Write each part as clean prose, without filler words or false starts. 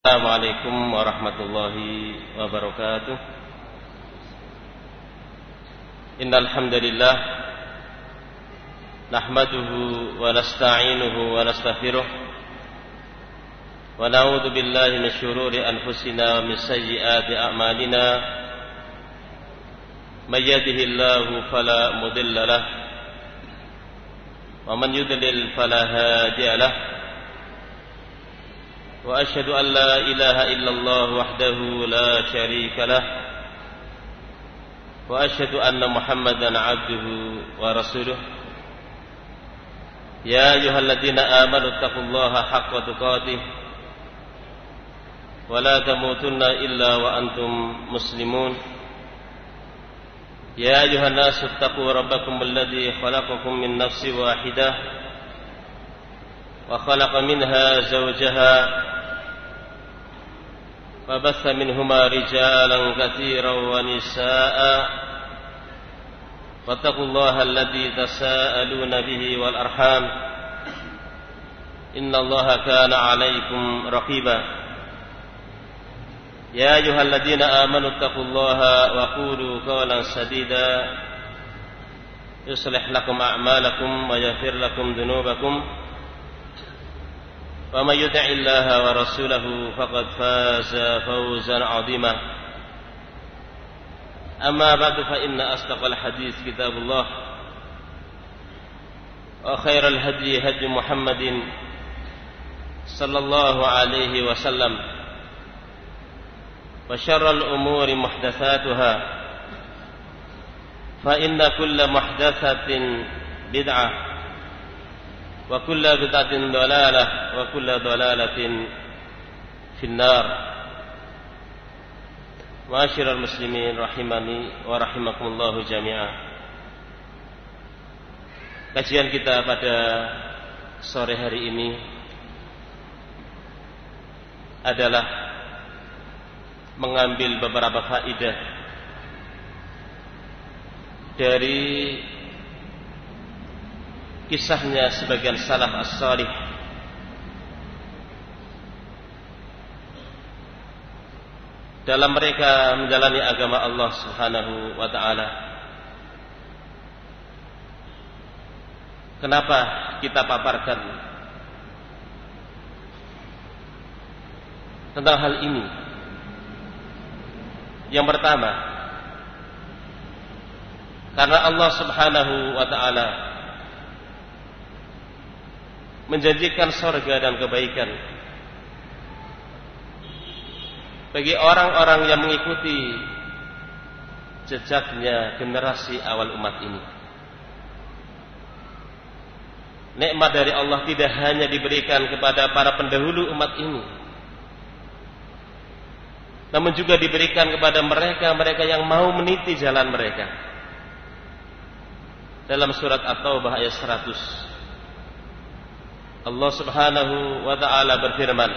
Assalamualaikum warahmatullahi wabarakatuh. Innal hamdalillah nahmaduhu wa nasta'inuhu wa nastaghfiruh wa na'udzu billahi min shururi anfusina wa min sayyiati a'malina. May yahdihillahu fala mudilla lahu wa man yudlil fala hadiya lahu. وأشهد أن لا إله إلا الله وحده لا شريك له وأشهد أن محمدا عبده ورسوله يا أيها الذين آمنوا اتقوا الله حق تقاته ولا تموتن إلا وأنتم مسلمون يا أيها الناس اتقوا ربكم الذي خلقكم من نفس واحدة وخلق منها زوجها فبث منهما رجالا كثيرا ونساء واتقوا الله الذي تساءلون به والأرحام إن الله كان عليكم رقيبا يا أيها الذين آمنوا اتقوا الله وقولوا قولا سديدا يصلح لكم أعمالكم ويغفر لكم ذنوبكم ومن يطع الله ورسوله فقد فاز فوزا عظيما أما بعد فإن أصدق الحديث كتاب الله وخير الهدي هدي محمد صلى الله عليه وسلم وشر الأمور محدثاتها فإن كل محدثة بدعة wa kullu bid'atin dhalalah wa kullu dhalalatin finnar. Ma'asyiral muslimin rahimani wa rahimakumullah jami'a. Kajian kita pada sore hari ini adalah mengambil beberapa faedah dari kisahnya sebagian salaf as-salih dalam mereka menjalani agama Allah Subhanahu wa ta'ala. Kenapa kita paparkan tentang hal ini? Yang pertama, karena Allah Subhanahu wa ta'ala menjanjikan surga dan kebaikan bagi orang-orang yang mengikuti jejaknya generasi awal umat ini. Nikmat dari Allah tidak hanya diberikan kepada para pendahulu umat ini, namun juga diberikan kepada mereka yang mau meniti jalan mereka. Dalam surat At-Taubah ayat 100, Allah Subhanahu wa ta'ala berfirman,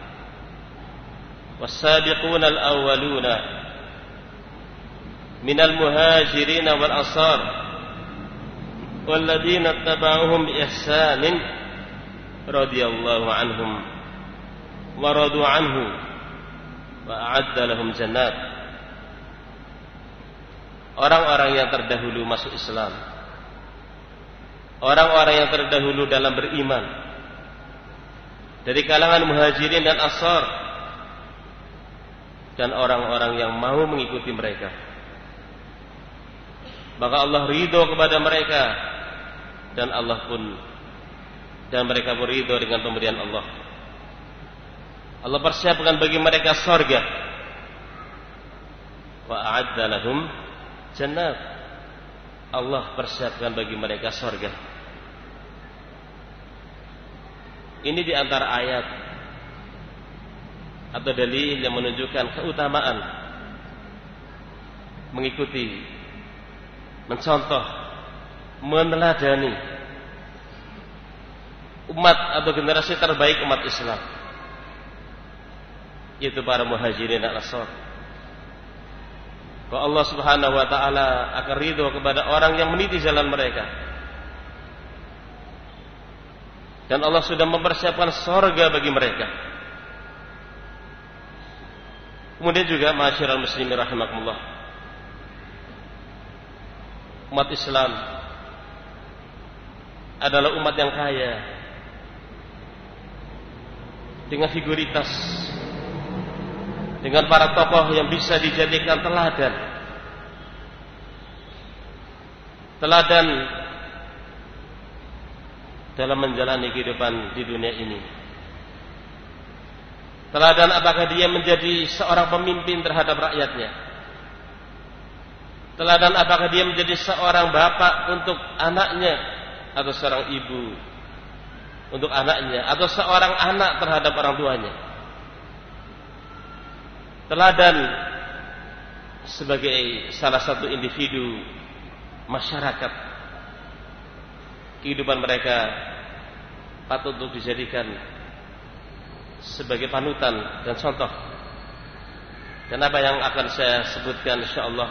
was-sabiquna al-awwaluna minal muhajirin wal ansar walladzina ittaba'uhum bi ihsanin radhiyallahu anhum wa radu anhu wa a'adda lahum jannat. Orang-orang yang terdahulu masuk Islam, orang-orang yang terdahulu dalam beriman dari kalangan muhajirin dan ansar, dan orang-orang yang mau mengikuti mereka, maka Allah ridho kepada mereka, dan mereka pun ridho dengan pemberian Allah. Allah persiapkan bagi mereka surga. Wa a'adda lahum jannat. Allah persiapkan bagi mereka surga. Ini di antara ayat atau dalil yang menunjukkan keutamaan mengikuti, mencontoh, meneladani umat atau generasi terbaik umat Islam, yaitu para muhajirin dan ansar. Bahwa Allah Subhanahu wa ta'ala akan ridho kepada orang yang meniti jalan mereka. Dan Allah sudah mempersiapkan surga bagi mereka. Kemudian juga ma'asyiral muslimin rahimakumullah, umat Islam adalah umat yang kaya dengan figuritas, dengan para tokoh yang bisa dijadikan teladan dalam menjalani kehidupan di dunia ini. Teladan apakah dia menjadi seorang pemimpin terhadap rakyatnya, teladan apakah dia menjadi seorang bapak untuk anaknya, atau seorang ibu untuk anaknya, atau seorang anak terhadap orang tuanya. Teladan sebagai salah satu individu masyarakat, kehidupan mereka patut untuk dijadikan sebagai panutan dan contoh. Dan apa yang akan saya sebutkan insyaallah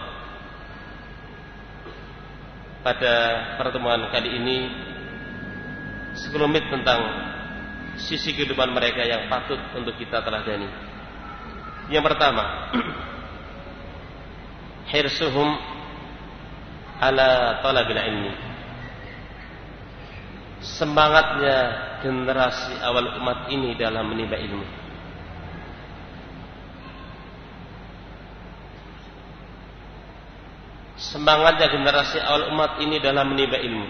pada pertemuan kali ini sekelumit tentang sisi kehidupan mereka yang patut untuk kita teladani. Yang pertama, hirsuhum ala talabil ilmi. Semangatnya generasi awal umat ini dalam menimba ilmu. Semangatnya generasi awal umat ini dalam menimba ilmu.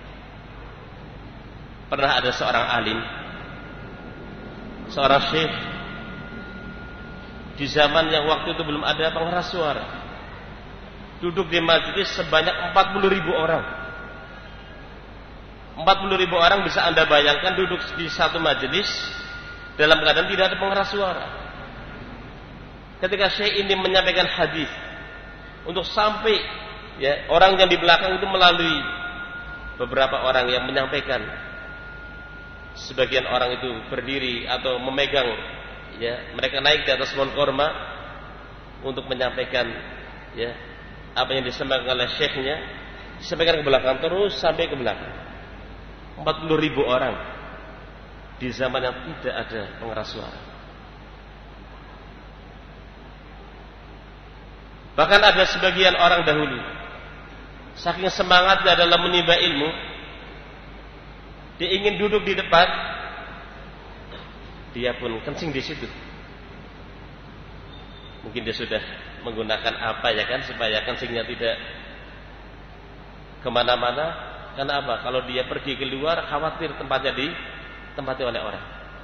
Pernah ada seorang alim, seorang syekh, di zaman yang waktu itu belum ada pengeras suara, duduk di majelis sebanyak 40.000 orang. 40.000 orang bisa Anda bayangkan duduk di satu majelis dalam keadaan tidak ada pengeras suara. Ketika syekh ini menyampaikan hadis, untuk sampai ya orang yang di belakang itu melalui beberapa orang yang menyampaikan. Sebagian orang itu berdiri atau memegang, ya, mereka naik di atas pohon korma untuk menyampaikan ya apa yang disampaikan oleh syekhnya, disampaikan ke belakang terus sampai ke belakang. 40.000 orang di zaman yang tidak ada pengeras suara. Bahkan ada sebagian orang dahulu, saking semangatnya dalam menimba ilmu, dia ingin duduk di depan, dia pun kencing di situ. Mungkin dia sudah menggunakan apa ya kan, supaya kencingnya tidak kemana-mana. Karena apa? Kalau dia pergi keluar, khawatir tempatnya ditempati oleh orang.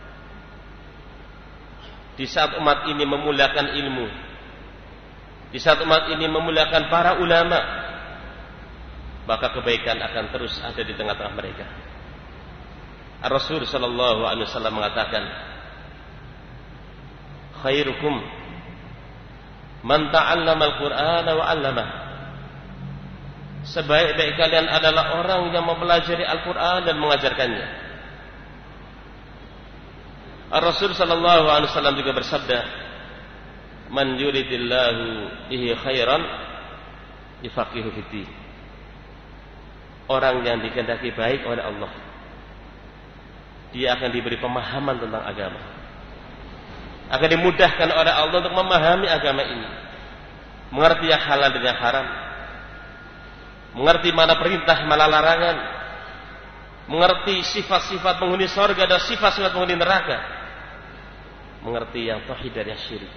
Di saat umat ini memuliakan ilmu, di saat umat ini memuliakan para ulama, maka kebaikan akan terus ada di tengah-tengah mereka. Rasul sallallahu alaihi wasallam mengatakan, khairukum man ta'allama al-Qur'ana wa 'allamah. Sebaik-baik kalian adalah orang yang mempelajari Al-Quran dan mengajarkannya. Rasul sallallahu alaihi wasallam juga bersabda, man yuridillahu bihi khairan yufaqihu fiddin. Orang yang dikehendaki baik oleh Allah, dia akan diberi pemahaman tentang agama, akan dimudahkan oleh Allah untuk memahami agama ini, mengerti yang halal dan yang haram, mengerti mana perintah mana larangan, mengerti sifat-sifat penghuni surga dan sifat-sifat penghuni neraka, mengerti yang tauhid dan yang syirik.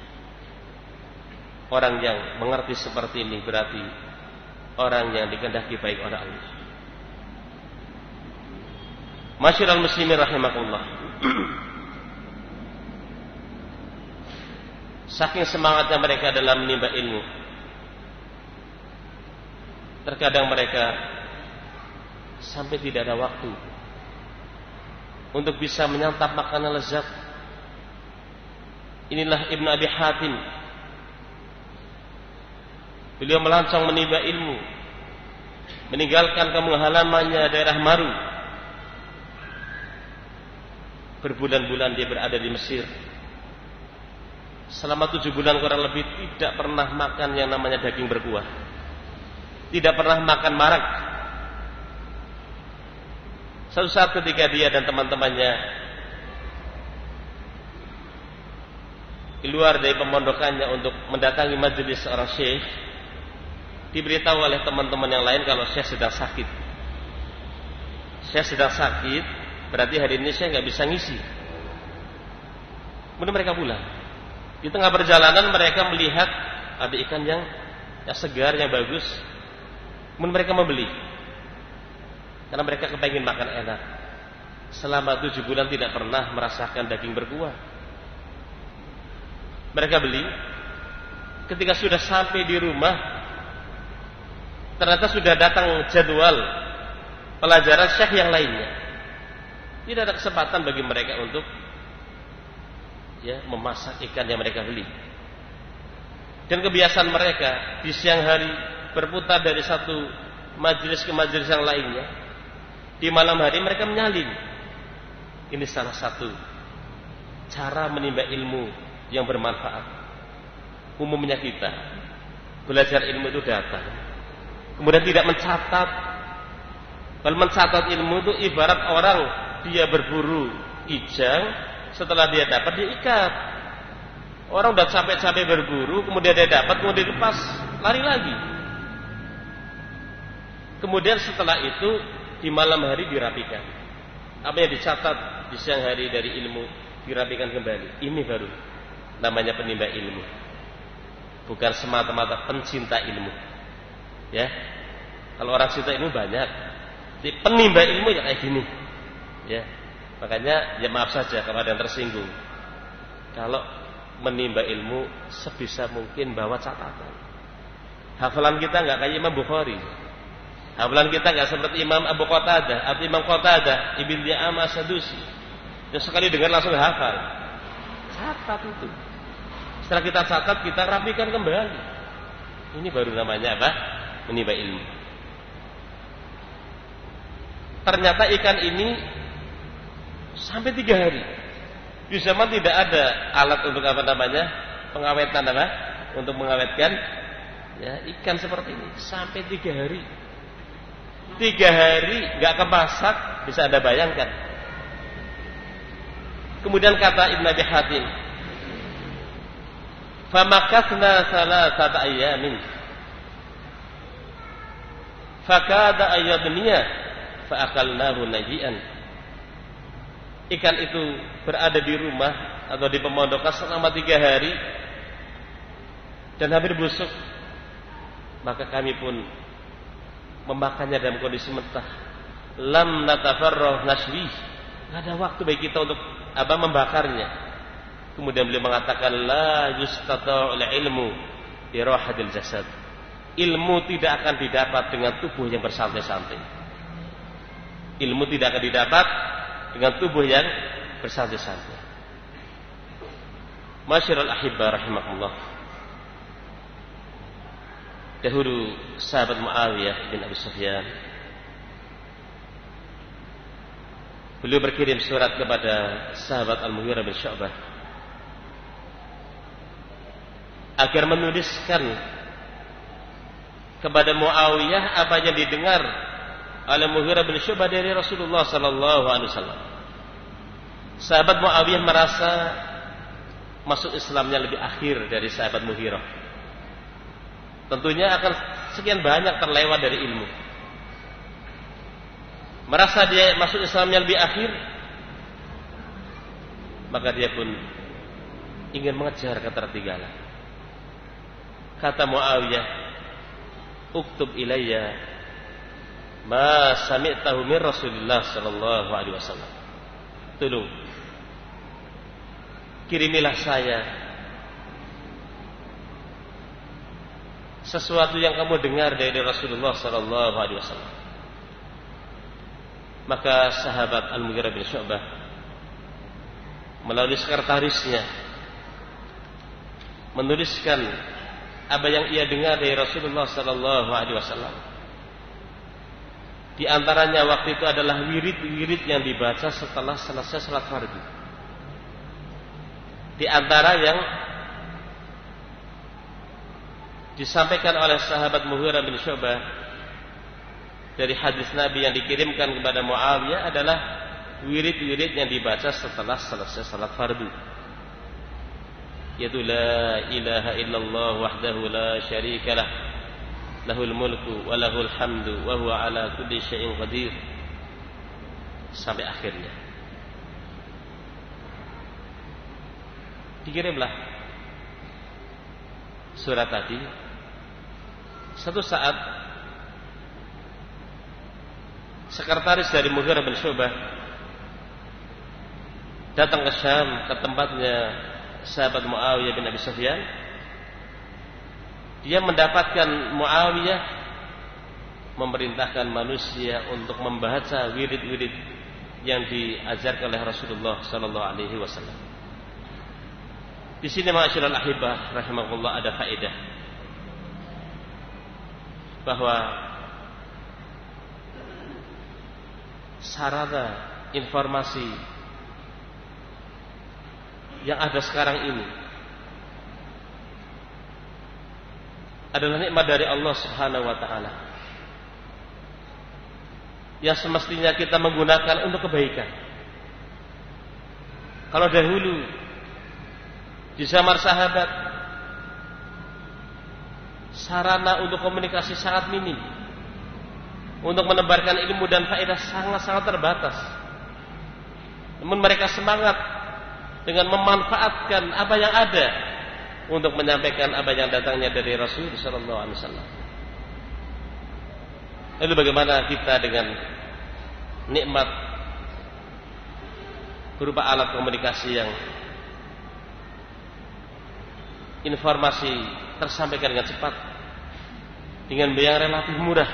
Orang yang mengerti seperti ini berarti orang yang dikehendaki baik oleh Allah. Masyiral muslimin rahimakumullah. Saking semangatnya mereka dalam menimba ilmu, terkadang mereka sampai tidak ada waktu untuk bisa menyantap makanan lezat. Inilah Ibnu Abi Hatim. Beliau melancong menimba ilmu, meninggalkan kampung halamannya daerah Maru. Berbulan-bulan dia berada di Mesir. Selama 7 bulan kurang lebih tidak pernah makan yang namanya daging berkuah, tidak pernah makan marak. Suatu saat ketika dia dan teman-temannya keluar dari pemondokannya untuk mendatangi majelis seorang syekh, diberitahu oleh teman-teman yang lain kalau syekh sedang sakit. Syekh sedang sakit, berarti hari ini syekh nggak bisa ngisi. Kemudian mereka pulang. Di tengah perjalanan mereka melihat ada ikan yang segar, yang bagus. Kemudian mereka membeli, karena mereka kepengen makan enak. Selama 7 bulan tidak pernah merasakan daging berkuah. Mereka beli. Ketika sudah sampai di rumah, ternyata sudah datang jadwal pelajaran syekh yang lainnya. Tidak ada kesempatan bagi mereka untuk memasak ikan yang mereka beli. Dan kebiasaan mereka di siang hari berputar dari satu majelis ke majelis yang lainnya. Di malam hari mereka menyalin. Ini salah satu cara menimba ilmu yang bermanfaat. Umumnya kita belajar ilmu itu datang, kemudian tidak mencatat. Kalau mencatat ilmu itu ibarat orang dia berburu ijang, setelah dia dapat dia ikat. Orang udah capek-capek berburu, kemudian dia dapat, kemudian dilepas, lari lagi. Kemudian setelah itu di malam hari dirapikan. Apa yang dicatat di siang hari dari ilmu dirapikan kembali. Ini baru namanya penimba ilmu. Bukan semata-mata pencinta ilmu. Ya. Kalau orang cinta ilmu banyak. Jadi penimba ilmu ya kayak gini. Ya. Makanya ya maaf saja kalau ada yang tersinggung. Kalau menimba ilmu sebisa mungkin bawa catatan. Hafalan kita enggak kayak Imam Bukhari. Hafalan kita enggak seperti Imam Abu Qatadah atau Imam Qatadah Ibn Di'amah Sadusi. Yang sekali dengar langsung hafal. Catat itu. Setelah kita catat, kita rapikan kembali. Ini baru namanya apa? Menimba ilmu. Ternyata ikan ini sampai 3 hari. Di zaman tidak ada alat untuk apa namanya? Pengawetan apa? Untuk mengawetkan ikan seperti ini. Sampai 3 hari. 3 hari nggak kemasak, bisa Anda bayangkan. Kemudian kata Ibn Abi Hatim, "Famakathna thalathata ayyamin, fakada ayyadniya, faakalnahu najian." Ikan itu berada di rumah atau di pemondokan selama 3 hari dan hampir busuk. Maka kami pun memakannya dalam kondisi mentah. Lam natafarrah nashwi. Tidak ada waktu bagi kita untuk membakarnya. Kemudian beliau mengatakan la yustata'ul ilmu bi rahadil jasad. Ilmu tidak akan didapat dengan tubuh yang bersantai-santai. Ilmu tidak akan didapat dengan tubuh yang bersantai-santai. Masyiral ahibba rahimakumullah. Dahulu sahabat Muawiyah bin Abi Sufyan, beliau berkirim surat kepada sahabat Al-Mughirah bin Syu'bah agar menuliskan kepada Muawiyah apa yang didengar oleh Mughirah bin Syu'bah dari Rasulullah sallallahu alaihi wasallam. Sahabat Muawiyah merasa masuk Islamnya lebih akhir dari sahabat Mughirah. Tentunya akan sekian banyak terlewat dari ilmu. Merasa dia masuk Islamnya lebih akhir, maka dia pun ingin mengejar ketertinggalan. Kata Muawiyah, "Uktub ilayya ma sami'tahu min Rasulillah sallallahu alaihi wasallam." Tolong kirimilah saya sesuatu yang kamu dengar dari Rasulullah sallallahu alaihi wasallam. Maka sahabat Al-Mughirah bin Syu'bah melalui sekretarisnya menuliskan apa yang ia dengar dari Rasulullah sallallahu alaihi wasallam. Di antaranya waktu itu adalah wirid-wirid yang dibaca setelah selesai salat fardu. Di antara yang disampaikan oleh sahabat Mughirah bin Syu'bah dari hadis Nabi yang dikirimkan kepada Muawiyah adalah wirid-wirid yang dibaca setelah selesai salat fardu. yaitu la ilaha illallah wahdahu la syarikalah lahul mulku wa lahul hamdu wa huwa ala kulli syai'in qadir sampai akhirnya. Dikirimlah surat tadi. Satu saat sekretaris dari Mughirah bin Syu'bah datang ke Syam, ke tempatnya sahabat Muawiyah bin Abi Sufyan. Dia mendapatkan Muawiyah memerintahkan manusia untuk membaca wirid-wirid yang diajarkan oleh Rasulullah sallallahu alaihi wasallam. Di sini ma'asyiral ahibah rahimakumullah ada faedah bahwa sarana informasi yang ada sekarang ini adalah nikmat dari Allah Subhanahu wa taala yang semestinya kita menggunakan untuk kebaikan. Kalau dahulu di zaman sahabat sarana untuk komunikasi sangat minim, untuk menebarkan ilmu dan faedah sangat-sangat terbatas. Namun mereka semangat dengan memanfaatkan apa yang ada untuk menyampaikan apa yang datangnya dari Rasul sallallahu alaihi wasallam. Lalu bagaimana kita dengan nikmat berupa alat komunikasi yang informasi tersampaikan dengan cepat dengan biaya relatif murah,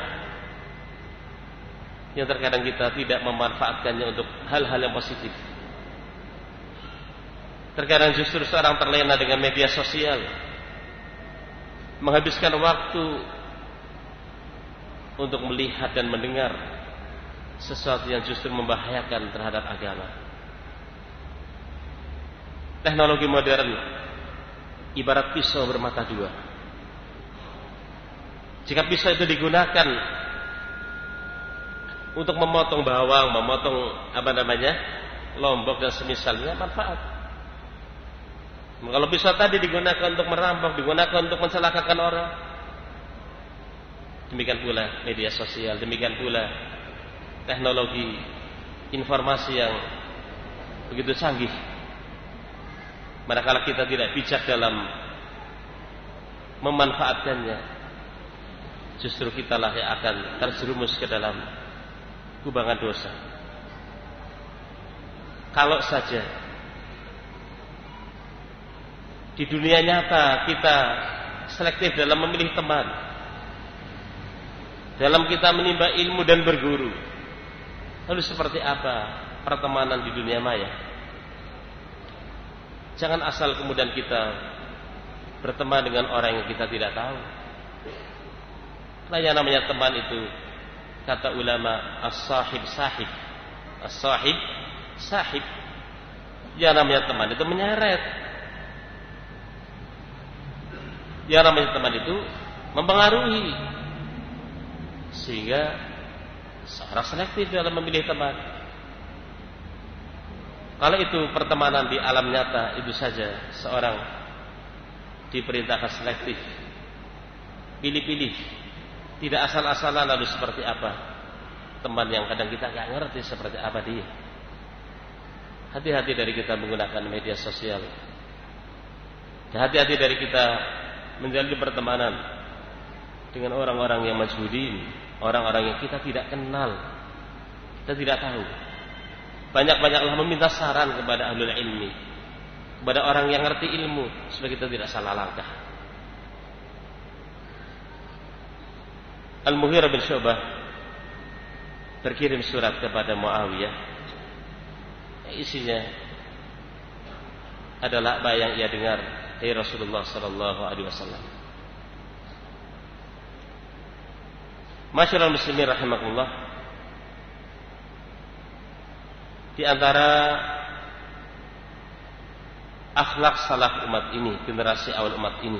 yang terkadang kita tidak memanfaatkannya untuk hal-hal yang positif. Terkadang justru seorang terlena dengan media sosial, menghabiskan waktu untuk melihat dan mendengar sesuatu yang justru membahayakan terhadap agama. Teknologi modern ibarat pisau bermata dua. Jika pisau itu digunakan untuk memotong bawang, memotong lombok dan semisalnya, manfaat. Kalau pisau tadi digunakan untuk merampok, digunakan untuk mencelakakan orang, demikian pula media sosial, demikian pula teknologi informasi yang begitu canggih. Manakala kita tidak bijak dalam memanfaatkannya, justru kitalah yang akan terjerumus ke dalam kubangan dosa. Kalau saja di dunia nyata kita selektif dalam memilih teman, dalam kita menimba ilmu dan berguru, lalu seperti apa pertemanan di dunia maya? Jangan asal kemudian kita berteman dengan orang yang kita tidak tahu. Nah, yang namanya teman itu, kata ulama, as-sahib sahib. As-sahib sahib. Yang namanya teman itu menyeret. Yang namanya teman itu mempengaruhi, sehingga seorang selektif dalam memilih teman. Kalau itu pertemanan di alam nyata, itu saja seorang diperintahkan selektif, pilih-pilih, tidak asal-asalan. Lalu seperti apa teman yang kadang kita nggak ngerti seperti apa dia. Hati-hati dari kita menggunakan media sosial. Hati-hati dari kita menjalin pertemanan dengan orang-orang yang majhudin, orang-orang yang kita tidak kenal, kita tidak tahu. Banyak-banyaklah meminta saran kepada ahlul ilmi, kepada orang yang ngerti ilmu, supaya kita tidak salah langkah. Al-Mughirah bin Syu'bah berkirim surat kepada Muawiyah. Isinya adalah apa yang ia dengar dari Rasulullah sallallahu alaihi wasallam. Masyarul muslimin rahimakumullah, di antara akhlak salaf umat ini, generasi awal umat ini,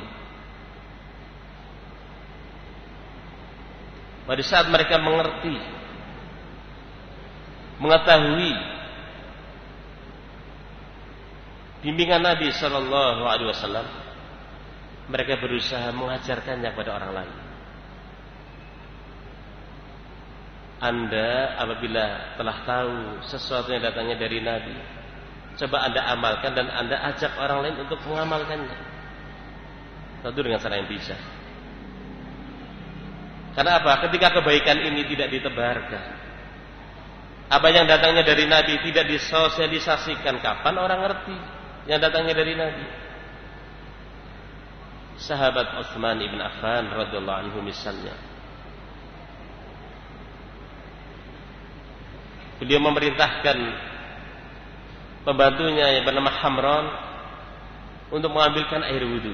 pada saat mereka mengerti, mengetahui bimbingan Nabi Shallallahu Alaihi Wasallam, mereka berusaha mengajarkannya kepada orang lain. Anda apabila telah tahu sesuatu yang datangnya dari Nabi, coba Anda amalkan dan Anda ajak orang lain untuk mengamalkannya. Tentu dengan cara yang bisa. Karena apa? Ketika kebaikan ini tidak ditebarkan, apa yang datangnya dari Nabi tidak disosialisasikan, kapan orang ngerti yang datangnya dari Nabi? Sahabat Utsman ibn Affan radhiyallahu anhu misalnya, beliau memerintahkan pembantunya yang bernama Hamran untuk mengambilkan air wudu.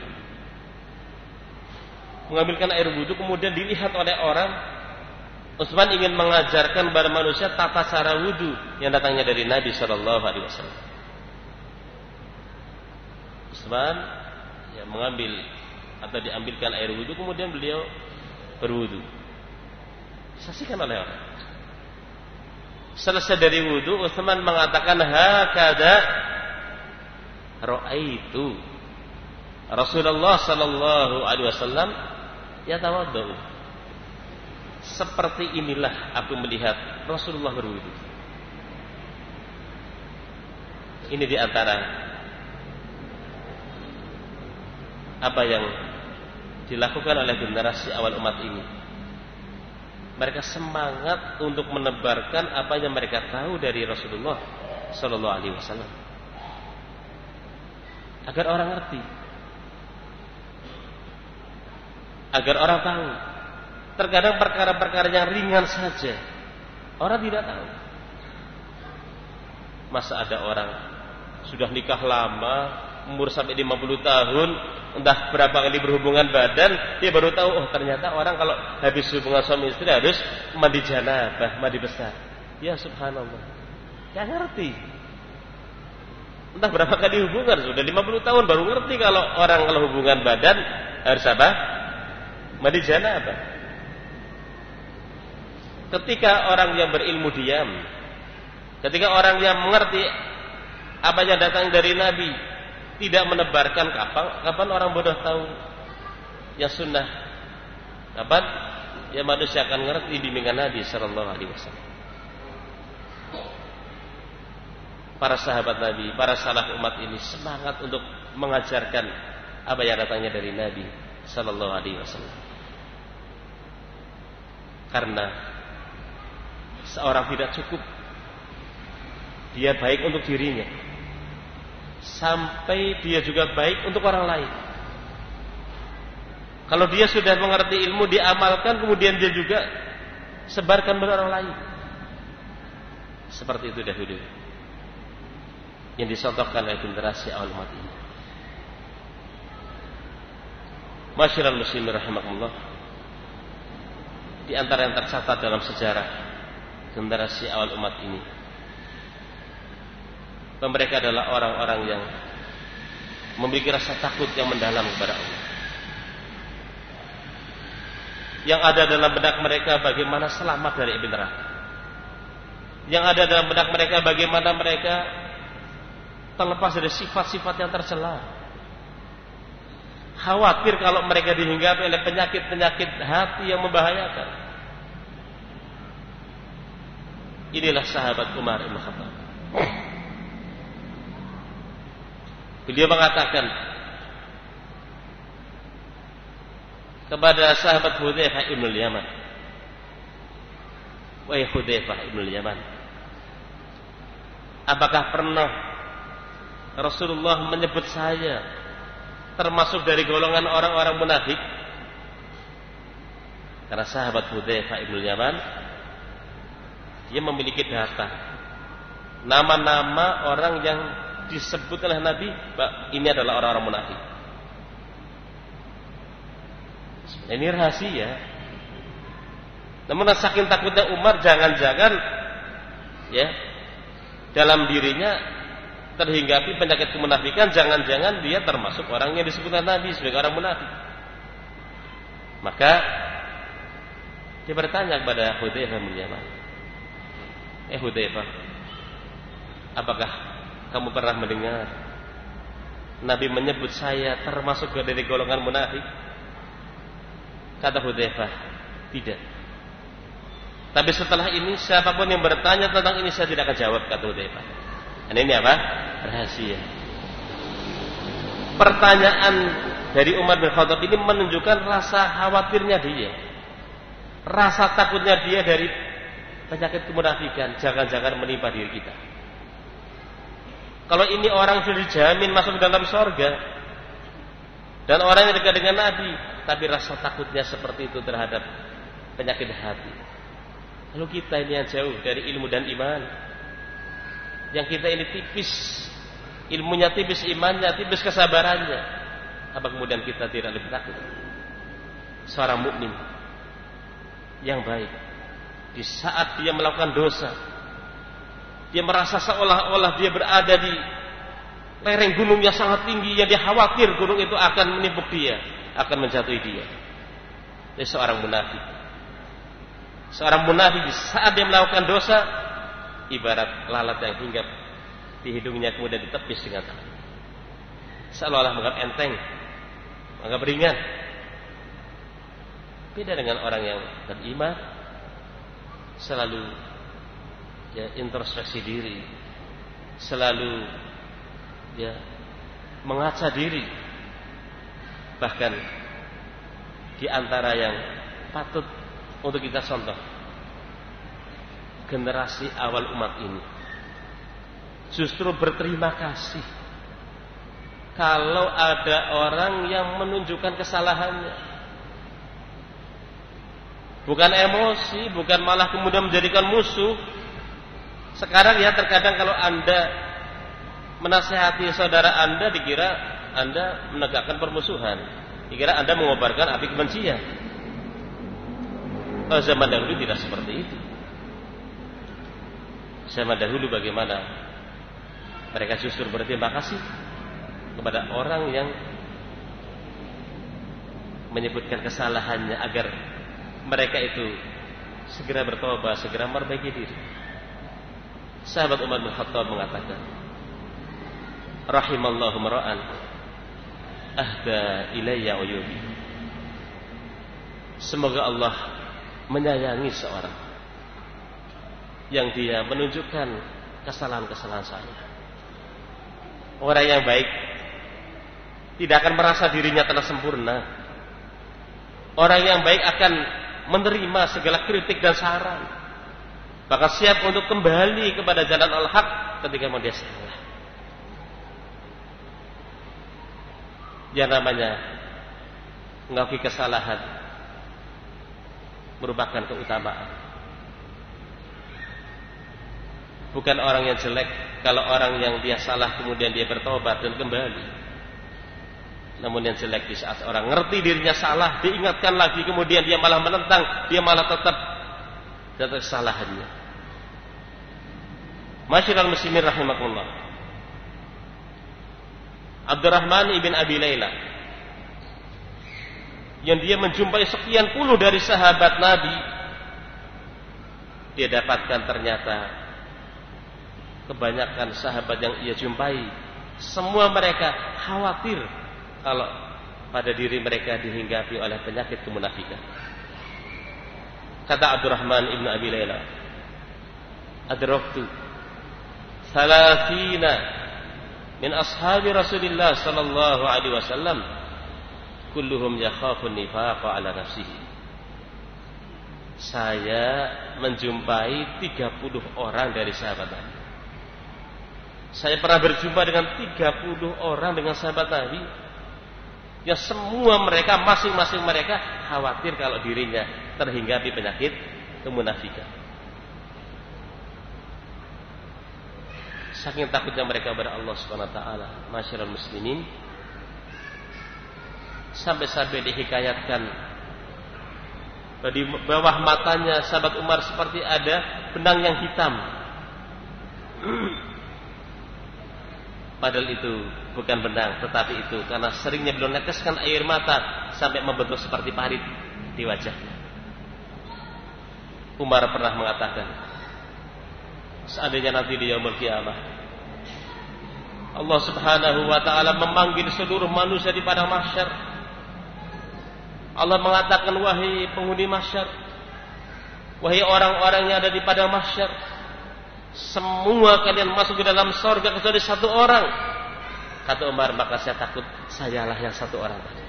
Mengambilkan air wudu, kemudian dilihat oleh orang, Utsman ingin mengajarkan kepada manusia tata cara wudu yang datangnya dari Nabi Shallallahu Alaihi Wasallam. Utsman ya, mengambil atau diambilkan air wudu, kemudian beliau berwudu. Disaksikan oleh orang. Selesai dari wudu, Utsman mengatakan, hakada ra'aitu Rasulullah Shallallahu Alaihi Wasallam yatawaddu. Seperti inilah aku melihat Rasulullah berwudu. Ini diantara apa yang dilakukan oleh generasi awal umat ini. Mereka semangat untuk menebarkan apa yang mereka tahu dari Rasulullah Sallallahu Alaihi Wasallam, agar orang ngerti, agar orang tahu. Terkadang perkara-perkara yang ringan saja orang tidak tahu. Masa ada orang sudah nikah lama, umur sampai 50 tahun, entah berapa kali berhubungan badan, dia baru tahu, oh ternyata orang kalau habis hubungan suami istri harus mandi janabah, mandi besar. Ya subhanallah, gak ngerti. Entah berapa kali hubungan, sudah 50 tahun baru ngerti kalau orang kalau hubungan badan harus apa? Mandi janabah. Ketika orang yang berilmu diam, ketika orang yang mengerti apa yang datang dari Nabi tidak menebarkan, kapan orang bodoh tahu yang sunnah? Kapan ya manusia akan ngerti bimbingan Nabi Sallallahu Alaihi Wasallam? Para sahabat Nabi, para salaf umat ini semangat untuk mengajarkan apa yang datangnya dari Nabi Sallallahu Alaihi Wasallam. Karena seorang tidak cukup dia baik untuk dirinya, sampai dia juga baik untuk orang lain. Kalau dia sudah mengerti ilmu, diamalkan, kemudian dia juga sebarkan kepada orang lain. Seperti itu dahulu yang disontohkan oleh generasi awal umat ini. Masyiral muslimin rahimakumullah, di antara yang tercatat dalam sejarah generasi awal umat ini, mereka adalah orang-orang yang memiliki rasa takut yang mendalam kepada Allah. Yang ada dalam benak mereka bagaimana selamat dari api neraka. Yang ada dalam benak mereka bagaimana mereka terlepas dari sifat-sifat yang tercela. Khawatir kalau mereka dihinggapi oleh penyakit-penyakit hati yang membahayakan. Inilah sahabat Umar bin Khattab. Beliau mengatakan kepada sahabat Hudzaifah ibn al-Yaman, wahai Hudzaifah ibn al-Yaman, apakah pernah Rasulullah menyebut saya termasuk dari golongan orang-orang munafik? Karena sahabat Hudzaifah ibn al-Yaman dia memiliki data nama-nama orang yang disebut oleh Nabi, ini adalah orang-orang munafik. Ini rahasia. Namun saking takutnya Umar, jangan-jangan ya dalam dirinya terhinggapi penyakit kemunafikan, jangan-jangan dia termasuk orang yang disebut oleh Nabi sebagai orang munafik. Maka dia bertanya kepada Hudzaifah bin Yaman, Hudzaifah, apakah kamu pernah mendengar Nabi menyebut saya termasuk dari golongan munafik? Kata Hudzaifah, tidak. Tapi setelah ini siapapun yang bertanya tentang ini saya tidak akan jawab, kata Hudzaifah. Dan ini apa? Rahasia. Pertanyaan dari Umar bin Khattab ini menunjukkan rasa khawatirnya dia, rasa takutnya dia dari penyakit kemunafikan, jangan-jangan menimpa diri kita. Kalau ini orang sudah dijamin masuk dalam sorga dan orang yang dekat dengan Nabi, tapi rasa takutnya seperti itu terhadap penyakit hati. Lalu kita ini yang jauh dari ilmu dan iman, yang kita ini tipis ilmunya, tipis imannya, tipis kesabarannya, apa kemudian kita tidak lebih takut? Seorang mukmin yang baik, di saat dia melakukan dosa, dia merasa seolah-olah dia berada di lereng gunung yang sangat tinggi, yang dia khawatir gunung itu akan menimpuk dia, akan menjatuhi dia. Dia seorang munafik. Seorang munafik di saat dia melakukan dosa, ibarat lalat yang hinggap di hidungnya kemudian ditepis dengan tangan, seolah-olah menganggap enteng, menganggap ringan. Beda dengan orang yang beriman, selalu introspeksi diri, selalu mengaca diri. Bahkan di antara yang patut untuk kita contoh, generasi awal umat ini justru berterima kasih kalau ada orang yang menunjukkan kesalahannya. Bukan emosi, bukan malah kemudian menjadikan musuh. Sekarang ya terkadang kalau Anda menasihati saudara Anda, dikira Anda menegakkan permusuhan, dikira Anda mengobarkan api kebencian. Kalau zaman dahulu tidak seperti itu. Zaman dahulu bagaimana? Mereka justru berterima kasih kepada orang yang menyebutkan kesalahannya agar mereka itu segera bertobat, segera memperbaiki diri. Sahabat Umar bin Khattab mengatakan, rahimallahu mar'an ahda ilayya uyubi. Semoga Allah menyayangi seorang yang dia menunjukkan kesalahan-kesalahan saya. Orang yang baik tidak akan merasa dirinya telah sempurna. Orang yang baik akan menerima segala kritik dan saran, bahkan siap untuk kembali kepada jalan al-haq ketika mau dia salah. Yang namanya mengakui kesalahan merupakan keutamaan. Bukan orang yang jelek kalau orang yang dia salah kemudian dia bertobat dan kembali. Namun yang jelek di saat orang ngerti dirinya salah, diingatkan lagi, kemudian dia malah menentang, dia malah tetap dalam kesalahannya. Masyiral muslimin rahimakumullah. Abdurrahman ibn Abi Layla, yang dia menjumpai sekian puluh dari sahabat Nabi, dia dapatkan ternyata kebanyakan sahabat yang ia jumpai, semua mereka khawatir kalau pada diri mereka dihinggapi oleh penyakit kemunafikan. Kata Abdurrahman ibn Abi Layla, adraktu 30 min ashabi Rasulillah sallallahu alaihi wasallam kulluhum yakhafun nifaqa ala nafsihi. Saya menjumpai 30 orang dari sahabat Nabi. Saya pernah berjumpa dengan 30 orang dengan sahabat Nabi, ya semua mereka, masing-masing mereka khawatir kalau dirinya terhinggapi penyakit kemunafikan. Saking takutnya mereka kepada Allah Subhanahu wa taala. Masyiral muslimin, sampai-sampai dihikayatkan di bawah matanya sahabat Umar seperti ada benang yang hitam. Padahal itu bukan benang, tetapi itu karena seringnya beliau neteskan air mata sampai membentuk seperti parit di wajahnya. Umar pernah mengatakan, seandainya nanti di yaumul qiyamah Allah Subhanahu wa taala memanggil seluruh manusia di padang mahsyar. Allah mengatakan, wahai penghuni mahsyar, wahai orang-orang yang ada di padang mahsyar, semua kalian masuk ke dalam surga kecuali satu orang. Kata Umar, maka saya takut sayalah yang satu orang tadi.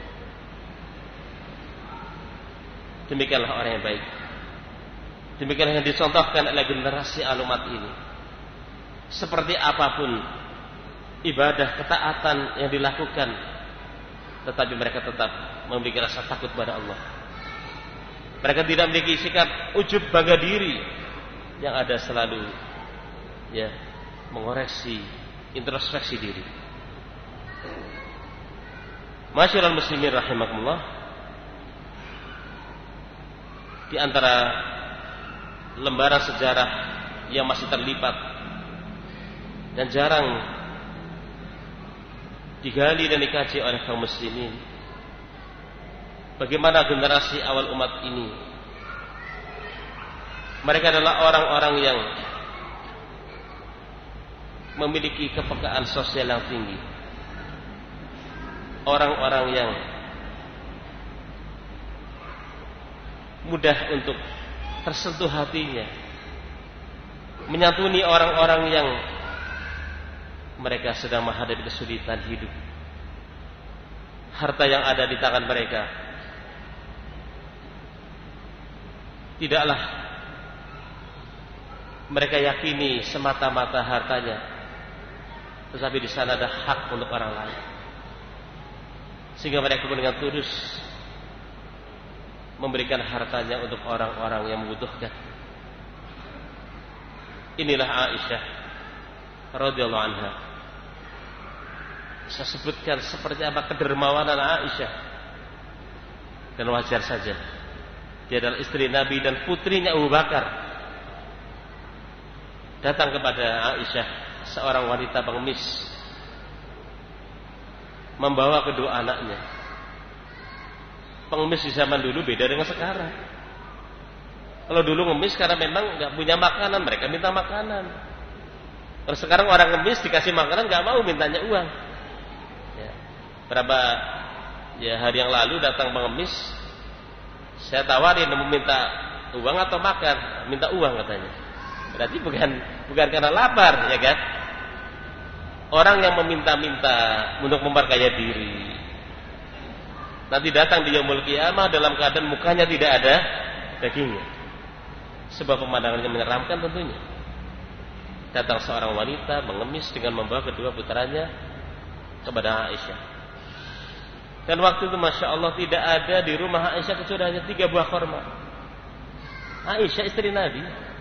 Demikianlah orang yang baik. Demikianlah yang dicontohkan oleh generasi al-umat ini. Seperti apapun ibadah, ketaatan yang dilakukan, tetapi mereka tetap memiliki rasa takut pada Allah. Mereka tidak memiliki sikap ujub bangga diri, yang ada selalu mengoreksi, introspeksi diri. Masyiral muslimin rahimakumullah, di antara lembaran sejarah yang masih terlipat dan jarang digali dan dikaji oleh kaum muslimin, bagaimana generasi awal umat ini. Mereka adalah orang-orang yang memiliki kepekaan sosial yang tinggi, orang-orang yang mudah untuk tersentuh hatinya, menyantuni orang-orang yang mereka sedang menghadapi kesulitan hidup. Harta yang ada di tangan mereka tidaklah mereka yakini semata-mata hartanya, tetapi di sana ada hak untuk orang lain, sehingga mereka dengan tulus memberikan hartanya untuk orang-orang yang membutuhkan. Inilah Aisyah radhiyallahu anha. Saya sebutkan seperti apa kedermawanan Aisyah, dan wajar saja, dia adalah istri Nabi dan putrinya Abu Bakar. Datang kepada Aisyah seorang wanita pengemis, membawa kedua anaknya. Pengemis di zaman dulu beda dengan sekarang. Kalau dulu ngemis karena memang nggak punya makanan, mereka minta makanan. Kalau sekarang orang ngemis dikasih makanan nggak mau, mintanya uang. Berapa hari yang lalu datang pengemis, saya tawarin mau minta uang atau makan, minta uang katanya. Berarti bukan karena lapar, ya kan? Orang yang meminta-minta untuk memperkaya diri, nanti datang di yaumul qiyamah dalam keadaan mukanya tidak ada dagingnya. Sebuah pemandangan yang menyeramkan tentunya. Datang seorang wanita mengemis dengan membawa kedua putranya kepada Aisyah. Dan waktu itu Masya Allah tidak ada di rumah Aisyah kecuali hanya 3 buah korma. Aisyah istri Nabi,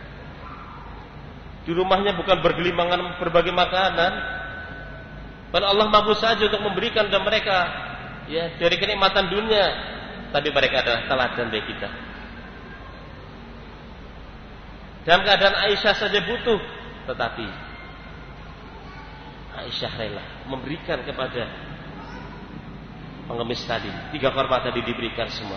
di rumahnya bukan bergelimangan berbagai makanan, padahal Allah mampu saja untuk memberikan kepada mereka dari kenikmatan dunia, tapi mereka adalah teladan bagi kita. Dalam keadaan Aisyah saja butuh, tetapi Aisyah rela memberikan kepada pengemis tadi. 3 korma tadi diberikan semua.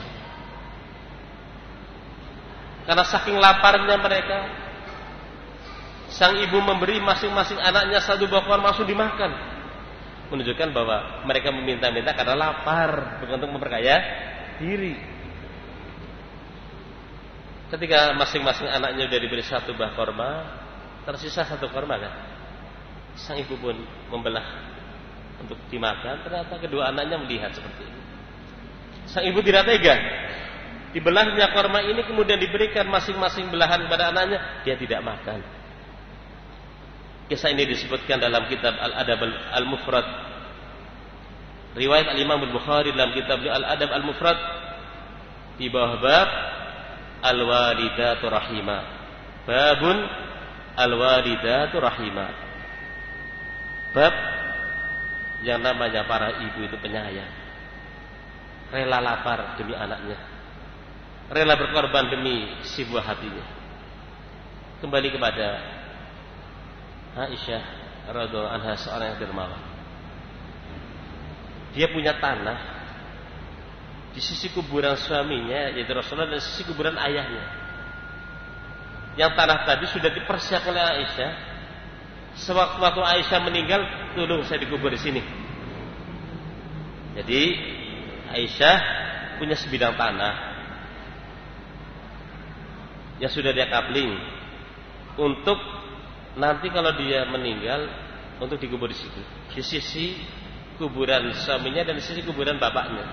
Karena saking laparnya mereka, sang ibu memberi masing-masing anaknya 1 buah korma langsung dimakan. Menunjukkan bahwa mereka meminta-minta karena lapar, bukan untuk memperkaya diri. Ketika masing-masing anaknya sudah diberi 1 buah korma, tersisa 1 korma kan? Sang ibu pun membelah untuk dimakan. Ternyata kedua anaknya melihat seperti ini. Sang ibu tidak tega. Dibelahnya korma ini kemudian diberikan masing-masing belahan kepada anaknya, dia tidak makan. Kisah ini disebutkan dalam kitab Al-Adab Al-Mufrad, riwayat Al-Imam Al-Bukhari dalam kitab Al-Adab Al-Mufrad, di bawah bab Al-Walidatu Rahimah. Babun Al-Walidatu Rahimah. Bab yang namanya para ibu itu penyayang, rela lapar demi anaknya, rela berkorban demi si buah hatinya. Kembali kepada Aisyah radhiyallahu anha, seorang yang dermawan. Dia punya tanah di sisi kuburan suaminya, yaitu Rasulullah, dan sisi kuburan ayahnya. Yang tanah tadi sudah dipersiapkan oleh Aisyah. Sewaktu-waktu Aisyah meninggal, tolong saya dikubur di sini. Jadi Aisyah punya sebidang tanah yang sudah dia kapling untuk nanti kalau dia meninggal untuk dikubur di situ, di sisi kuburan suaminya dan di sisi kuburan bapaknya.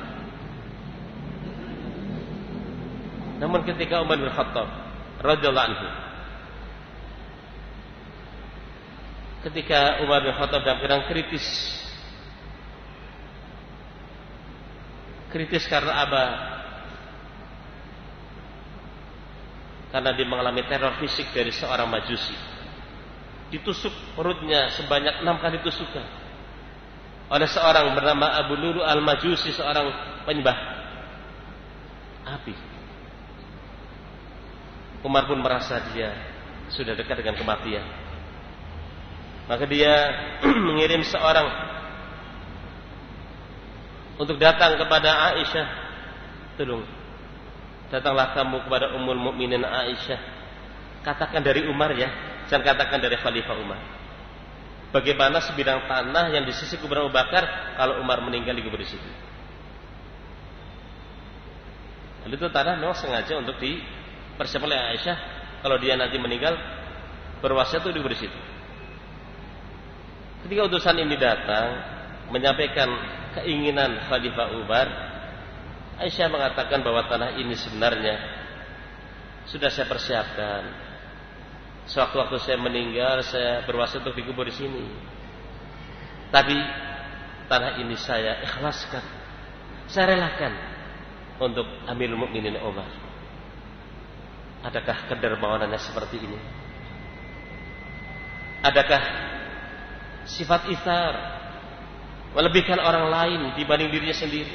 Namun ketika Umar bin Khattab radhiyallahu anhu, ketika Umar bin Khattab dalam keadaan kritis karena apa? Karena dia mengalami teror fisik dari seorang majusi. Ditusuk perutnya sebanyak 6 kali tusukan oleh seorang bernama Abu Lulu al-Majusi, seorang penyembah api. Umar pun merasa dia sudah dekat dengan kematian. Maka dia mengirim seorang untuk datang kepada Aisyah. Tolong, datanglah kamu kepada Ummul Mukminin Aisyah. Katakan dari Umar ya, jangan katakan dari Khalifah Umar. Bagaimana sebidang tanah yang di sisi kuburan Abu Bakar kalau Umar meninggal dikubur di situ. Lalu itu tanah memang sengaja untuk dipersiapkan oleh Aisyah. Kalau dia nanti meninggal berwasiat itu dikubur di situ. Ketika utusan ini datang menyampaikan keinginan Khalifah Umar, Aisyah mengatakan bahwa tanah ini sebenarnya sudah saya persiapkan. Sewaktu-waktu saya meninggal, saya berwasiat untuk dikubur di sini. Tapi tanah ini saya ikhlaskan, saya relakan untuk Amirul Mukminin Umar. Adakah kedermawanannya seperti ini? Adakah sifat itsar, melebihkan orang lain dibanding dirinya sendiri?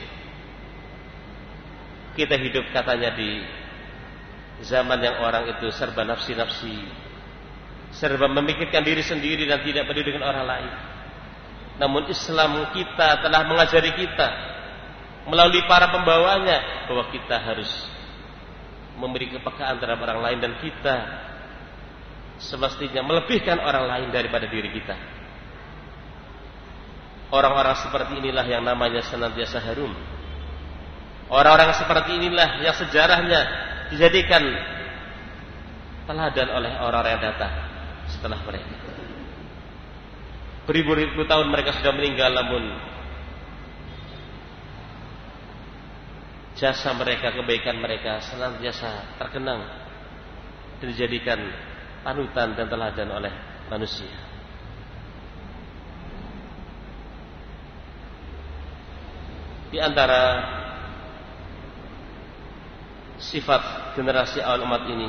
Kita hidup katanya di zaman yang orang itu serba nafsi-nafsi, serba memikirkan diri sendiri dan tidak peduli dengan orang lain. Namun Islam kita telah mengajari kita melalui para pembawanya bahwa kita harus memberi kepekaan terhadap orang lain, dan kita semestinya melebihkan orang lain daripada diri kita. Orang-orang seperti inilah yang namanya senantiasa harum. Orang-orang seperti inilah yang sejarahnya dijadikan teladan oleh orang-orang yang datang setelah mereka. Beribu-ribu tahun mereka sudah meninggal, namun jasa mereka, kebaikan mereka senantiasa terkenang dan dijadikan panutan dan teladan oleh manusia. Di antara sifat generasi awal umat ini,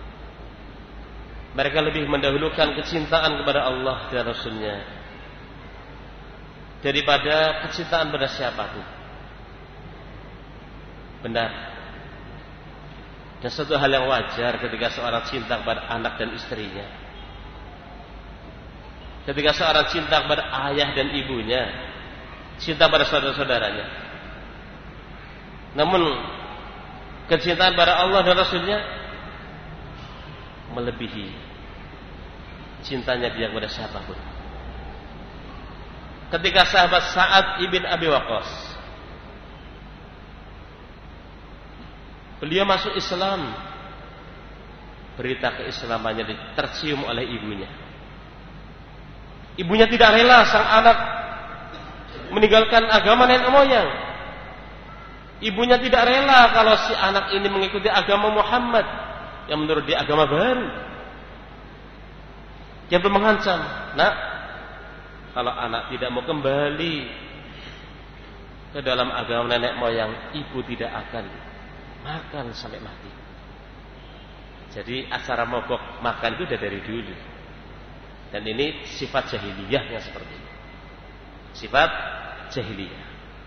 mereka lebih mendahulukan kecintaan kepada Allah dan Rasul-Nya daripada kecintaan pada siapapun. Benar. Dan satu hal yang wajar ketika seorang cinta kepada anak dan istrinya, ketika seorang cinta kepada ayah dan ibunya, cinta pada saudara-saudaranya. Namun kecintaan pada Allah dan Rasul-Nya melebihi cintanya dia kepada siapapun. Ketika sahabat Sa'ad ibn Abi Waqqas, beliau masuk Islam, berita keislamannya tercium oleh ibunya. Ibunya tidak rela sang anak meninggalkan agama nenek moyang. Ibunya tidak rela kalau si anak ini mengikuti agama Muhammad yang menurut dia agama baru. Dia pun mengancam, "Nak, kalau anak tidak mau kembali ke dalam agama nenek moyang, ibu tidak akan makan sampai mati." Jadi acara mogok makan itu sudah dari dulu. Dan ini sifat jahiliyah yang seperti ini. Sifat jahiliyah.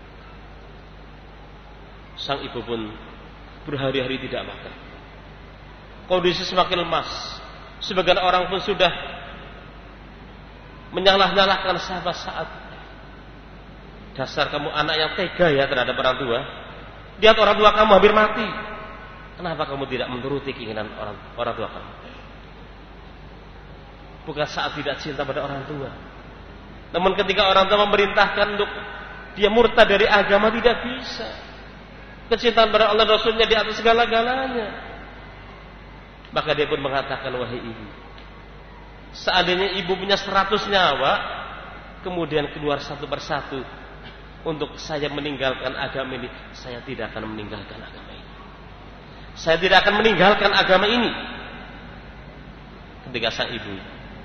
Sang ibu pun berhari-hari tidak makan. Kondisi semakin lemas. Sebagian orang pun sudah menyalah-nyalahkan sahabat Sa'ad. Dasar kamu anak yang tega ya terhadap orang tua. Lihat orang tua kamu hampir mati. Kenapa kamu tidak menuruti keinginan orang tua kamu? Bukan Sa'ad tidak cinta pada orang tua. Namun ketika orang tua memerintahkan untuk dia murtad dari agama, tidak bisa. Kecintaan pada Allah dan Rasulnya di atas segala-galanya. Maka dia pun mengatakan, wahai ibu, seandainya ibu punya 100 nyawa, kemudian keluar satu persatu untuk saya meninggalkan agama ini, saya tidak akan meninggalkan agama ini. Saya tidak akan meninggalkan agama ini. Ketika sang ibu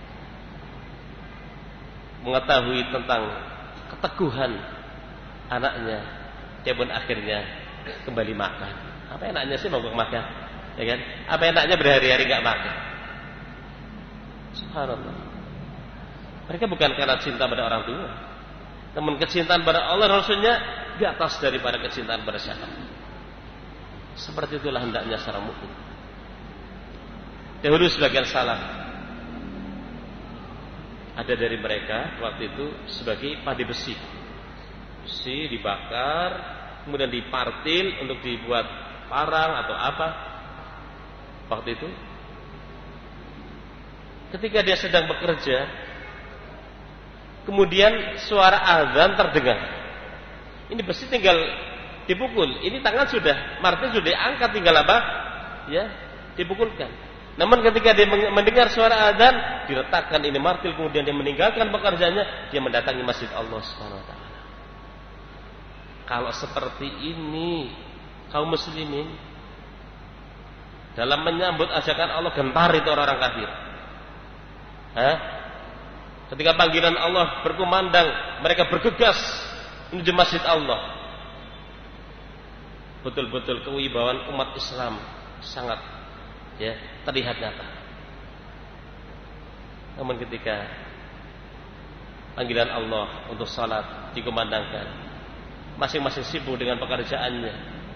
mengetahui tentang keteguhan anaknya, dia pun akhirnya kembali makan. Apa enaknya sih mogok makan, ya kan? Apa enaknya berhari-hari nggak makan? Subhanallah. Mereka bukan karena cinta pada orang tua, namun kecintaan pada Allah Rasulnya di atas daripada kecintaan pada siapa. Seperti itulah hendaknya seorang mukmin. Dahulu sebagian salaf, ada dari mereka waktu itu sebagai padi besi. Besi dibakar, kemudian dipartil untuk dibuat parang atau apa. Waktu itu ketika dia sedang bekerja, kemudian suara azan terdengar. Ini besi tinggal dipukul, ini tangan sudah, martil sudah diangkat, tinggal apa? Ya, dipukulkan. Namun ketika dia mendengar suara azan, diletakkan ini martil, kemudian dia meninggalkan pekerjaannya, dia mendatangi masjid Allah Subhanahu wa taala. Kalau seperti ini kaum muslimin dalam menyambut ajakan Allah, gentar itu orang-orang kafir. Ketika panggilan Allah berkumandang, mereka bergegas menuju masjid Allah. Betul-betul kewibawaan umat Islam sangat terlihat nyata. Namun ketika panggilan Allah untuk salat dikumandangkan, masing-masing sibuk dengan pekerjaannya,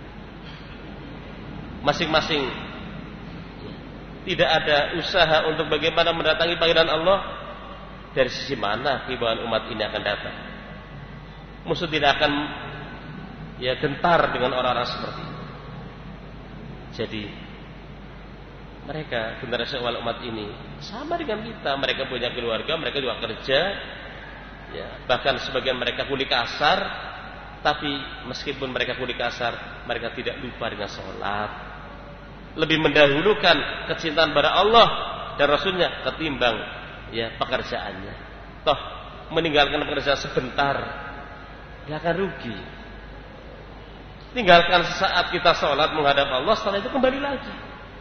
masing-masing tidak ada usaha untuk bagaimana mendatangi panggilan Allah. Dari sisi mana kewibawaan umat ini akan datang? Musuh tidak akan gentar dengan orang-orang seperti itu. Jadi mereka generasi awal umat ini sama dengan kita. Mereka punya keluarga, mereka juga kerja, bahkan sebagian mereka kuli kasar. Tapi meskipun mereka kuli kasar, mereka tidak lupa dengan sholat. Lebih mendahulukan kecintaan pada Allah dan Rasulnya ketimbang pekerjaannya. Toh meninggalkan pekerjaan sebentar dia akan rugi. Tinggalkan sesaat kita sholat menghadap Allah, setelah itu kembali lagi,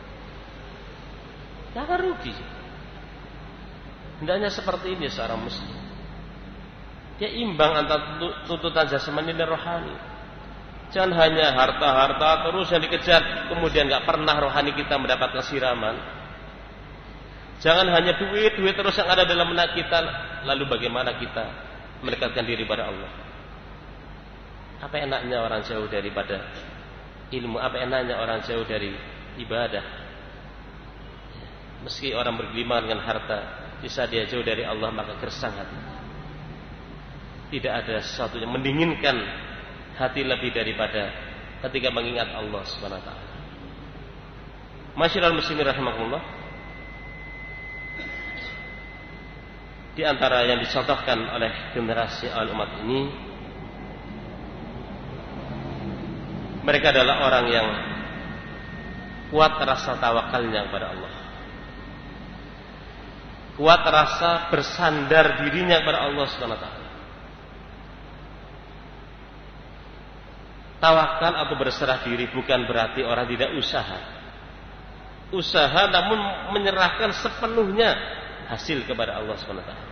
dia akan rugi. Hendaknya seperti ini seorang muslim. Dia imbang antara tuntutan jasmani dan rohani. Jangan hanya harta-harta terus yang dikejar, kemudian gak pernah rohani kita mendapatkan siraman. Jangan hanya duit terus yang ada dalam benak kita, lalu bagaimana kita mendekatkan diri pada Allah? Apa enaknya orang jauh daripada ilmu? Apa enaknya orang jauh dari ibadah? Meski orang bergelimang dengan harta, bisa dia jauh dari Allah, maka gersang hati. Tidak ada sesuatu yang mendinginkan hati lebih daripada ketika mengingat Allah Subhanahu wa taala. Masyiral muslimin rahimakumullah. Di antara yang dicontohkan oleh generasi al-umat ini, mereka adalah orang yang kuat rasa tawakalnya kepada Allah, kuat rasa bersandar dirinya kepada Allah Subhanahu wa taala. Tawakal atau berserah diri bukan berarti orang tidak usaha namun menyerahkan sepenuhnya hasil kepada Allah Subhanahu wa taala.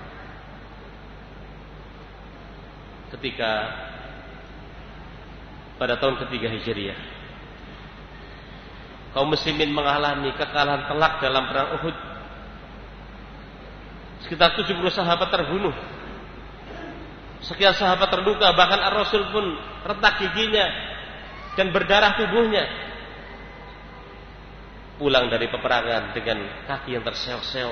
Ketika pada tahun ketiga Hijriah, kaum muslimin mengalami kekalahan telak dalam perang Uhud. Sekitar 70 sahabat terbunuh, sekian sahabat terluka, bahkan Ar-Rasul pun retak giginya dan berdarah tubuhnya. Pulang dari peperangan dengan kaki yang terseok-seok,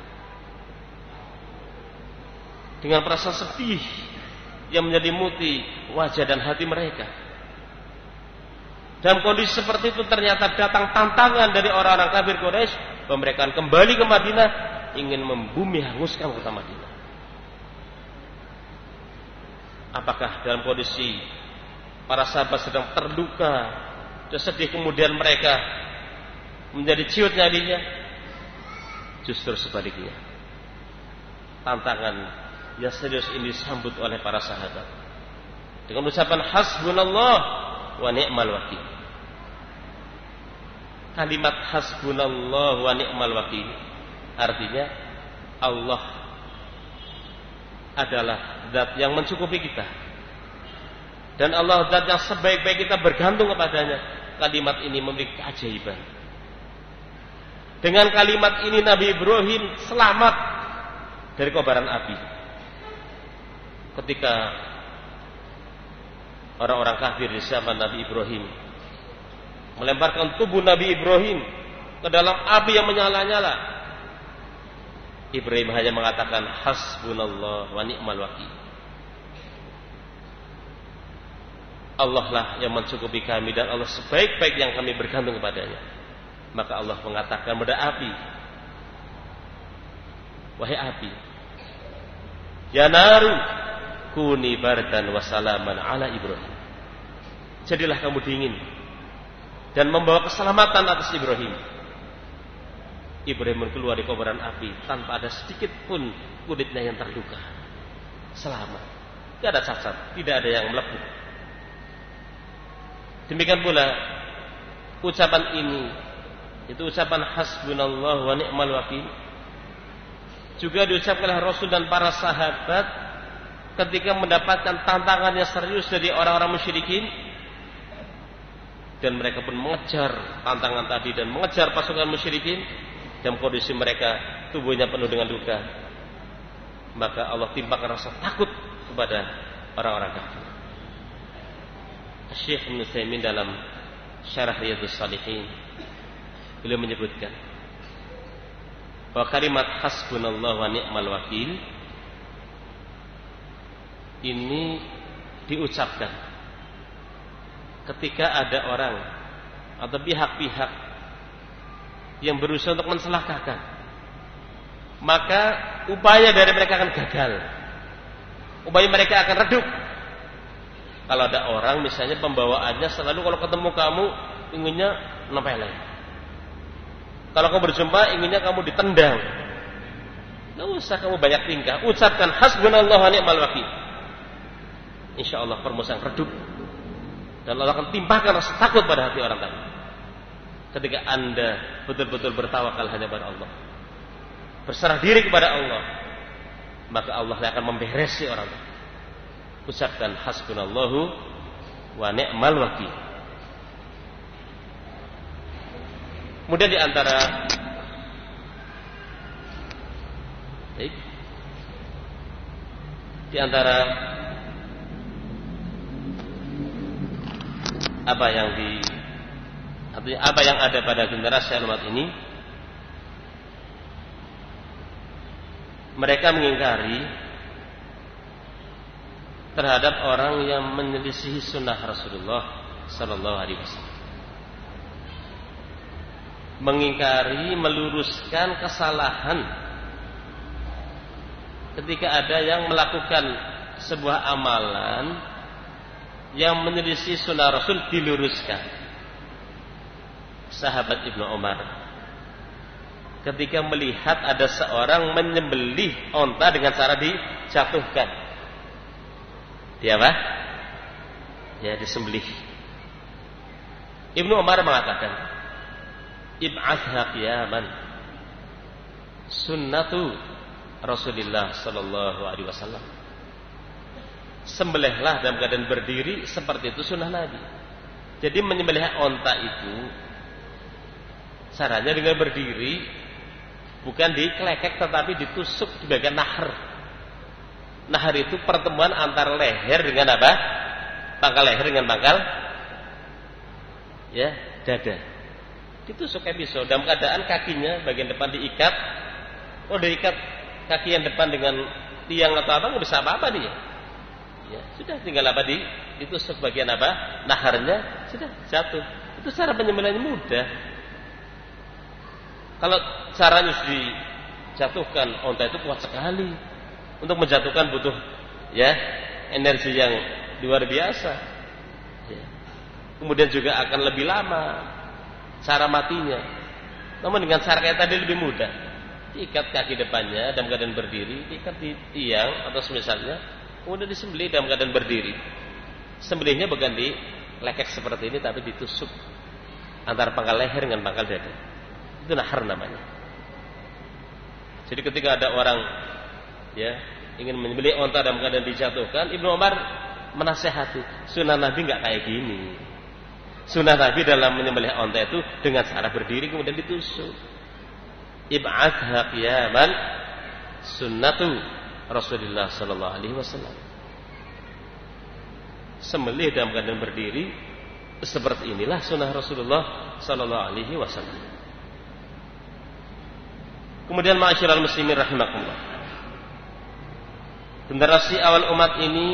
dengan perasaan sedih yang menyelimuti wajah dan hati mereka. Dalam kondisi seperti itu ternyata datang tantangan dari orang-orang kafir Quraisy bahwa mereka akan kembali ke Madinah, ingin membumi hanguskan kota Madinah. Apakah dalam kondisi para sahabat sedang terluka, sedih, kemudian mereka menjadi ciut nyalinya? Justru sebaliknya. Tantangan yang serius ini disambut oleh para sahabat dengan ucapan hasbunallah wa ni'mal wakil. Kalimat hasbunallah wa ni'mal wakil artinya Allah adalah zat yang mencukupi kita, dan Allah zat yang sebaik-baik kita bergantung kepadanya. Kalimat ini memiliki keajaiban. Dengan kalimat ini Nabi Ibrahim selamat dari kobaran api. Ketika orang-orang kafir di zaman Nabi Ibrahim melemparkan tubuh Nabi Ibrahim ke dalam api yang menyala-nyala, Ibrahim hanya mengatakan hasbunallah wa ni'mal wakil. Allah lah yang mencukupi kami dan Allah sebaik-baik yang kami bergantung kepadanya. Maka Allah mengatakan pada api, wahai api, ya naru kuni bardan wa salaman ala Ibrahim. Jadilah kamu dingin dan membawa keselamatan atas Ibrahim. Ibrahim keluar dari kobaran api tanpa ada sedikit pun kulitnya yang terluka. Selamat. Tidak ada cacat, tidak ada yang melepuh. Demikian pula ucapan ini, itu ucapan hasbunallah wa ni'mal wakil, juga diucapkan oleh Rasul dan para sahabat ketika mendapatkan tantangan yang serius dari orang-orang musyrikin, dan mereka pun mengejar tantangan tadi dan mengejar pasukan musyrikin dalam kondisi mereka tubuhnya penuh dengan luka. Maka Allah timpakan rasa takut kepada orang-orang kafir. Syekh Ibnu Utsaimin dalam Syarah Riyadhus Shalihin beliau menyebutkan bahwa kalimat hasbunallah wa ni'mal wakil ini diucapkan ketika ada orang atau pihak-pihak yang berusaha untuk mencelakakan, maka upaya dari mereka akan gagal, upaya mereka akan redup. Kalau ada orang misalnya pembawaannya selalu kalau ketemu kamu inginnya nempelin, kalau kamu berjumpa inginnya kamu ditendang, nggak usah kamu banyak tingkah, ucapkan hasbunallah wa ni'mal wakil. Insya Allah permusuhan redup dan Allah akan timpakan rasa takut pada hati orang tadi. Ketika Anda betul-betul bertawakal hanya pada Allah, berserah diri kepada Allah, maka Allah akan memberesi orang tadi. Ucapkan hasbunallahu wa ni'mal wakil. Kemudian di antara apa yang ada pada generasi umat ini, mereka mengingkari terhadap orang yang menyelisihi sunnah Rasulullah Sallallahu Alaihi Wasallam, mengingkari, meluruskan kesalahan ketika ada yang melakukan sebuah amalan yang menyelisih sunnah Rasul, diluruskan. Sahabat Ibnu Umar ketika melihat ada seorang menyembelih onta dengan cara dijatuhkan, dia apa? Ya, disembelih. Ibnu Umar mengatakan, ib'athha qiyaman sunnatu Rasulullah sallallahu alaihi wasallam. Sembelihlah dalam keadaan berdiri, seperti itu sunnah Nabi. Jadi menyembelih onta itu caranya dengan berdiri, bukan dikelekek tetapi ditusuk di bagian nahar. Nahar itu pertemuan antara leher dengan apa? Pangkal leher dengan pangkal ya dada. Ditusuk kayak pisau. Dalam keadaan kakinya bagian depan diikat. Oh, diikat kaki yang depan dengan tiang atau apa, nggak bisa apa-apa dia. Ya, sudah tinggal apa ditusuk bagian apa? Naharnya, sudah jatuh. Itu cara penyembelihannya mudah. Kalau caranya dijatuhkan onta itu kuat sekali. Untuk menjatuhkan butuh ya energi yang luar biasa. Ya. Kemudian juga akan lebih lama cara matinya. Namun dengan cara kayak tadi lebih mudah. Ikat kaki depannya dalam keadaan berdiri, ikat di tiang atau semisalnya, kemudian disembelih dalam keadaan berdiri. Sembelihnya bukan di lekek seperti ini, tapi ditusuk antara pangkal leher dengan pangkal dada. Itu nahar namanya. Jadi ketika ada orang ya ingin menyembelih onta dalam keadaan dijatuhkan, Ibnu Umar menasehati, sunnah Nabi nggak kayak gini. Sunnah Nabi dalam menyembelih onta itu dengan cara berdiri kemudian ditusuk. Ib'adha qiyaman sunnatu Rasulullah sallallahu alaihi wasallam. Sembelih dalam keadaan berdiri seperti inilah sunnah Rasulullah sallallahu alaihi wasallam. Kemudian ma'asyiral muslimin rahimakumullah. Generasi awal umat ini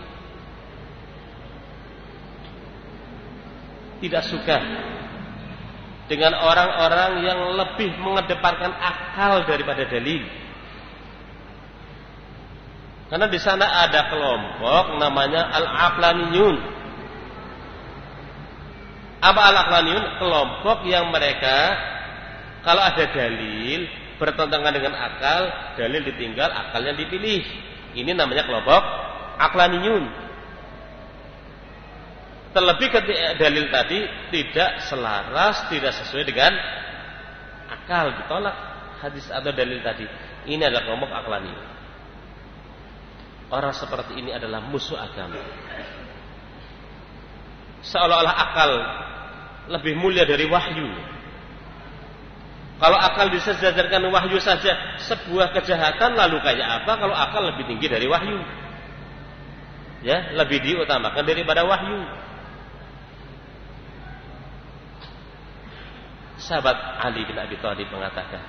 tidak suka dengan orang-orang yang lebih mengedepankan akal daripada dalil. Karena di sana ada kelompok namanya al-aqlaniyun. Apa al-aqlaniyun? Kelompok yang mereka kalau ada dalil bertentangan dengan akal, dalil ditinggal, akalnya dipilih. Ini namanya kelompok aqlaniyun. Terlebih ketika dalil tadi tidak selaras, tidak sesuai dengan akal, ditolak hadis atau dalil tadi. Ini adalah kelompok aqlani. Orang seperti ini adalah musuh agama. Seolah-olah akal lebih mulia dari wahyu. Kalau akal disejajarkan wahyu saja sebuah kejahatan, lalu kayak apa kalau akal lebih tinggi dari wahyu? Ya, lebih diutamakan daripada wahyu. Sahabat Ali bin Abi Thalib mengatakan,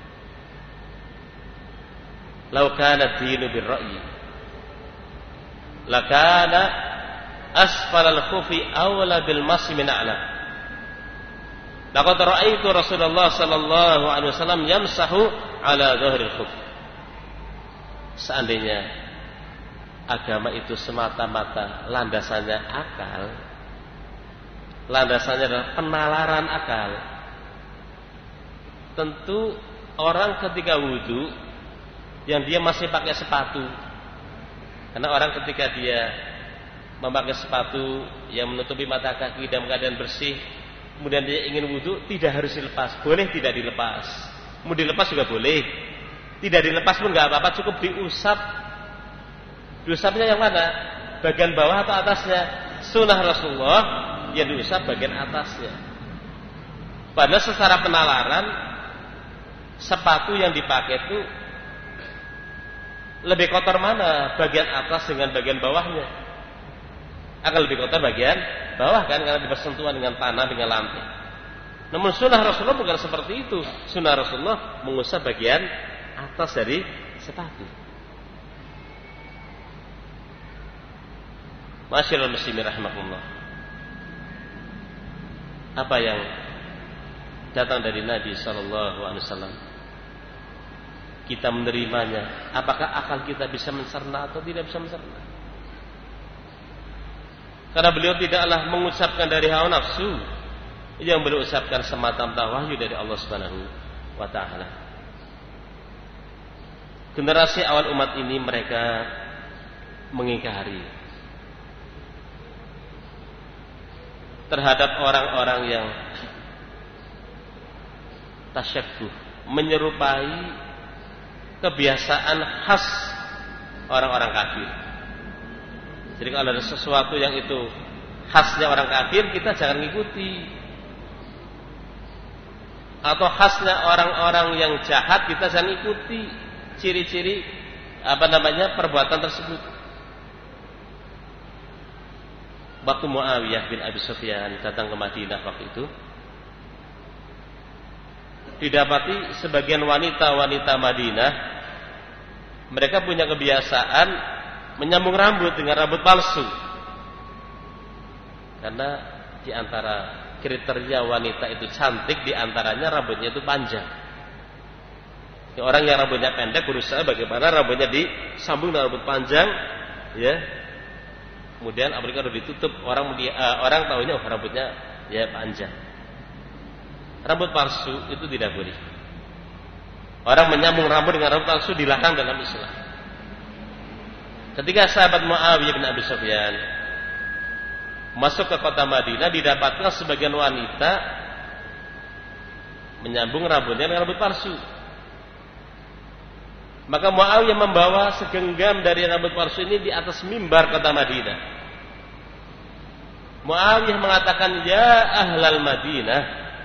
"Lau kana ad-dinu bir-ra'yi, lakana asfal al-khufi awla bil masi min a'la." Laqad ra'aitu Rasulullah sallallahu alaihi wasallam yamsahu ala dhahril khuf. Seandainya agama itu semata-mata landasannya akal, landasannya adalah penalaran akal, tentu orang ketika wudu yang dia masih pakai sepatu, karena orang ketika dia memakai sepatu yang menutupi mata kaki dalam keadaan bersih, kemudian dia ingin wudu, tidak harus dilepas, boleh tidak dilepas, mau dilepas juga boleh, tidak dilepas pun nggak apa-apa, cukup diusap. Diusapnya yang mana? Bagian bawah atau atasnya? Sunnah Rasulullah yang diusap bagian atasnya. Padahal secara penalaran sepatu yang dipakai itu lebih kotor mana? Bagian atas dengan bagian bawahnya? Akan lebih kotor bagian bawah kan, karena bersentuhan dengan tanah, dengan lantai. Namun sunnah Rasulullah bukan seperti itu. Sunnah Rasulullah mengusap bagian atas dari sepatu. Masyaallah muslimin rahimakumullah. Apa yang datang dari Nabi sallallahu alaihi wasallam, kita menerimanya. Apakah akal kita bisa mencerna atau tidak bisa mencerna? Karena beliau tidaklah mengucapkan dari hawa nafsu, yang beliau ucapkan semata-mata wahyu dari Allah Subhanahu wa taala. Generasi awal umat ini mereka mengingkari terhadap orang-orang yang tasyabbuh, menyerupai kebiasaan khas orang-orang kafir. Jadi kalau ada sesuatu yang itu khasnya orang kafir, kita jangan ngikuti. Atau khasnya orang-orang yang jahat, kita jangan ikuti ciri-ciri perbuatan tersebut. Waktu Muawiyah bin Abi Sufyan datang ke Madinah waktu itu, didapati sebagian wanita-wanita Madinah, mereka punya kebiasaan menyambung rambut dengan rambut palsu. Karena di antara kriteria wanita itu cantik, di antaranya rambutnya itu panjang. Orang yang rambutnya pendek berusaha bagaimana rambutnya disambung dengan rambut panjang, ya, Kemudian apalagi kalau ditutup, orang tahunya rambutnya ya panjang. Rambut palsu itu tidak boleh. Orang menyambung rambut dengan rambut palsu dilarang dalam Islam. Ketika sahabat Muawiyah bin Abi Sufyan masuk ke kota Madinah, didapatkan sebagian wanita menyambung rambutnya dengan rambut palsu. Maka Muawiyah membawa segenggam dari rambut palsu ini di atas mimbar kota Madinah. Muawiyah mengatakan, "Ya ahlal Madinah,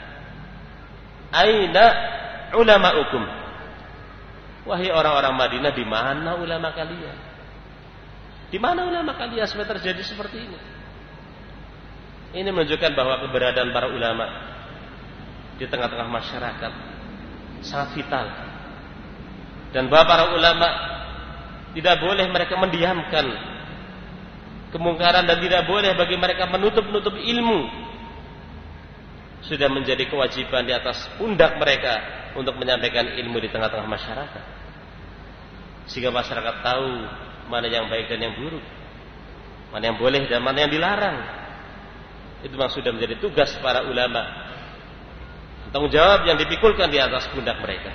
aina ulama'ukum?" Wahai orang-orang Madinah, di mana ulama kalian? Di mana ulama kalian sampai terjadi seperti ini? Ini menunjukkan bahwa keberadaan para ulama di tengah-tengah masyarakat sangat vital. Dan bahwa para ulama tidak boleh mereka mendiamkan kemungkaran dan tidak boleh bagi mereka menutup-nutup ilmu. Sudah menjadi kewajiban di atas pundak mereka untuk menyampaikan ilmu di tengah-tengah masyarakat. Sehingga masyarakat tahu mana yang baik dan yang buruk, mana yang boleh dan mana yang dilarang. Itu memang sudah menjadi tugas para ulama. Tanggung jawab yang dipikulkan di atas pundak mereka.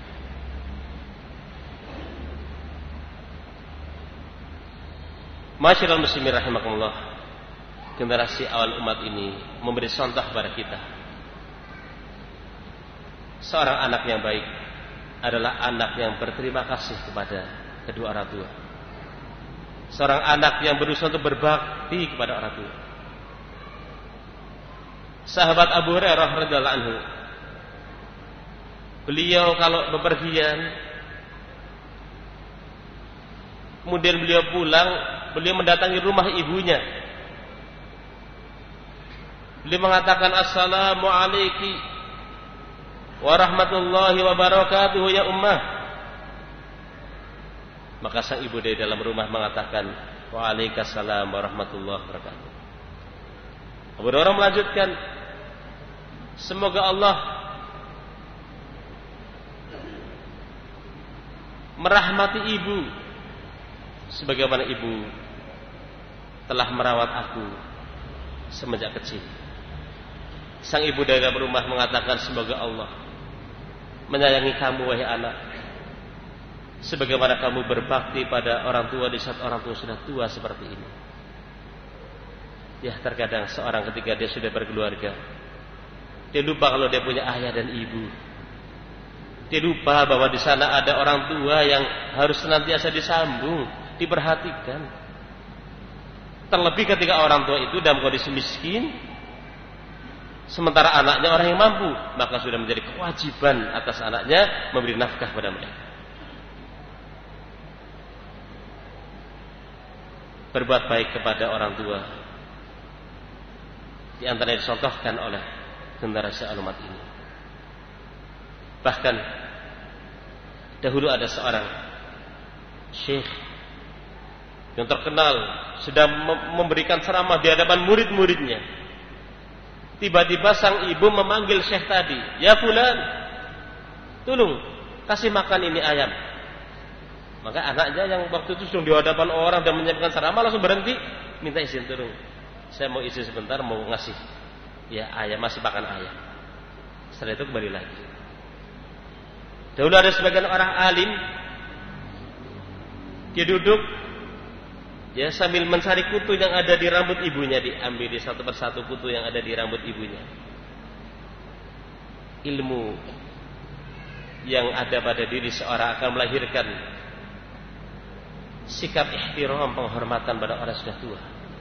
Masyiral muslimin rahimakumullah, generasi awal umat ini memberi contoh kepada kita. Seorang anak yang baik adalah anak yang berterima kasih kepada kedua orang tua. Seorang anak yang berusaha untuk berbakti kepada orang tua. Sahabat Abu Hurairah radhiyallahu anhu, beliau kalau bepergian, kemudian beliau pulang, beliau mendatangi rumah ibunya. Beliau mengatakan, "Assalamu alayki wa rahmatullahi wa barakatuhu ya ummah." Maka sang ibu dari dalam rumah mengatakan, "Waalaikumsalam warahmatullahi wabarakatuh." Abu Hurairah melanjutkan, "Semoga Allah merahmati ibu sebagaimana ibu telah merawat aku semenjak kecil." Sang ibu dari dalam rumah mengatakan, "Semoga Allah menyayangi kamu wahai anak, sebagaimana kamu berbakti pada orang tua di saat orang tua sudah tua seperti ini." Ya, terkadang seorang ketika dia sudah berkeluarga, dia lupa kalau dia punya ayah dan ibu. Dia lupa bahwa di sana ada orang tua yang harus senantiasa disambung, diperhatikan. Terlebih ketika orang tua itu dalam kondisi miskin, sementara anaknya orang yang mampu, maka sudah menjadi kewajiban atas anaknya memberi nafkah pada mereka. Berbuat baik kepada orang tua di antara yang dicontohkan oleh generasi umat ini. Bahkan dahulu ada seorang syekh yang terkenal sedang memberikan ceramah di hadapan murid-muridnya. Tiba-tiba sang ibu memanggil syekh tadi, "Ya fulan, tolong kasih makan ini ayam." Maka anaknya yang waktu itu sedang di hadapan orang dan menyiapkan ceramah langsung berhenti, minta izin, "Tolong, saya mau izin sebentar, mau ngasih ya ayam, masih makan ayam." Setelah itu kembali lagi. Dahulu ada sebagian orang alim, dia duduk ya sambil mencari kutu yang ada di rambut ibunya, diambil di satu persatu kutu yang ada di rambut ibunya. Ilmu yang ada pada diri seorang akan melahirkan sikap ihtiram, penghormatan pada orang sudah tua.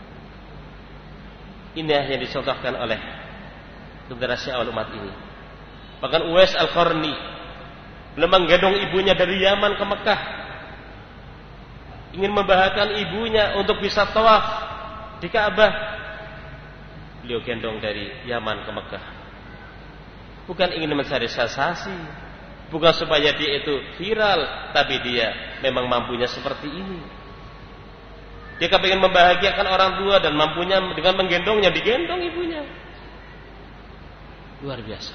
Ini yang dicontohkan oleh generasi awal umat ini. Bahkan Uwais Al-Qarni belum menggendong ibunya dari Yaman ke Mekah, ingin membahagiakan ibunya untuk bisa tawaf di Ka'bah. Beliau gendong dari Yaman ke Mekah, bukan ingin mencari sensasi, bukan supaya dia itu viral, tapi dia memang mampunya seperti ini. Dia kepingin membahagiakan orang tua dan mampunya dengan menggendongnya, digendong ibunya. Luar biasa.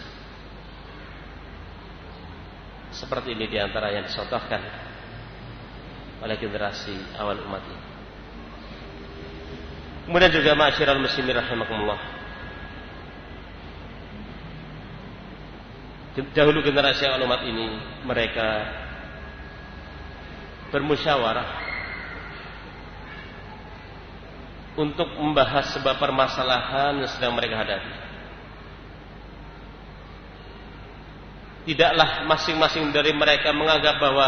Seperti ini diantara yang dicontohkan oleh generasi awal umat ini. Kemudian juga ma'asyiral muslimin rahimakumullah. Dahulu generasi umat ini mereka bermusyawarah untuk membahas sebuah permasalahan yang sedang mereka hadapi. Tidaklah masing-masing dari mereka menganggap bahwa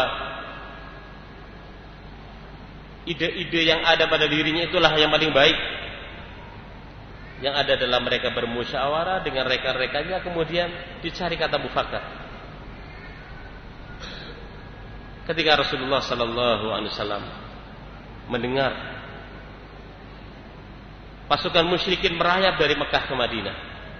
ide-ide yang ada pada dirinya itulah yang paling baik. Yang ada adalah mereka bermusyawarah dengan rekan-rekannya, kemudian dicari kata mufakat. Ketika Rasulullah sallallahu alaihi wasallam mendengar pasukan musyrikin merayap dari Mekah ke Madinah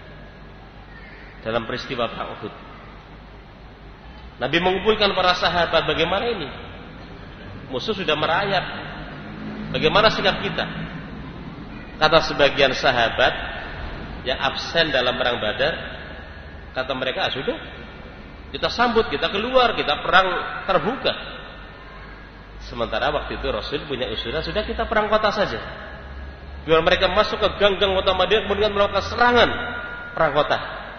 dalam peristiwa perang Uhud, Nabi mengumpulkan para sahabat, bagaimana ini? Musuh sudah merayap. Bagaimana sikap kita? Kata sebagian sahabat yang absen dalam perang Badar, kata mereka, sudah, kita sambut, kita keluar, kita perang terbuka. Sementara waktu itu Rasul punya usulan, sudah kita perang kota saja. Biar mereka masuk ke gang-gang kota Madinah, kemudian melakukan serangan perang kota.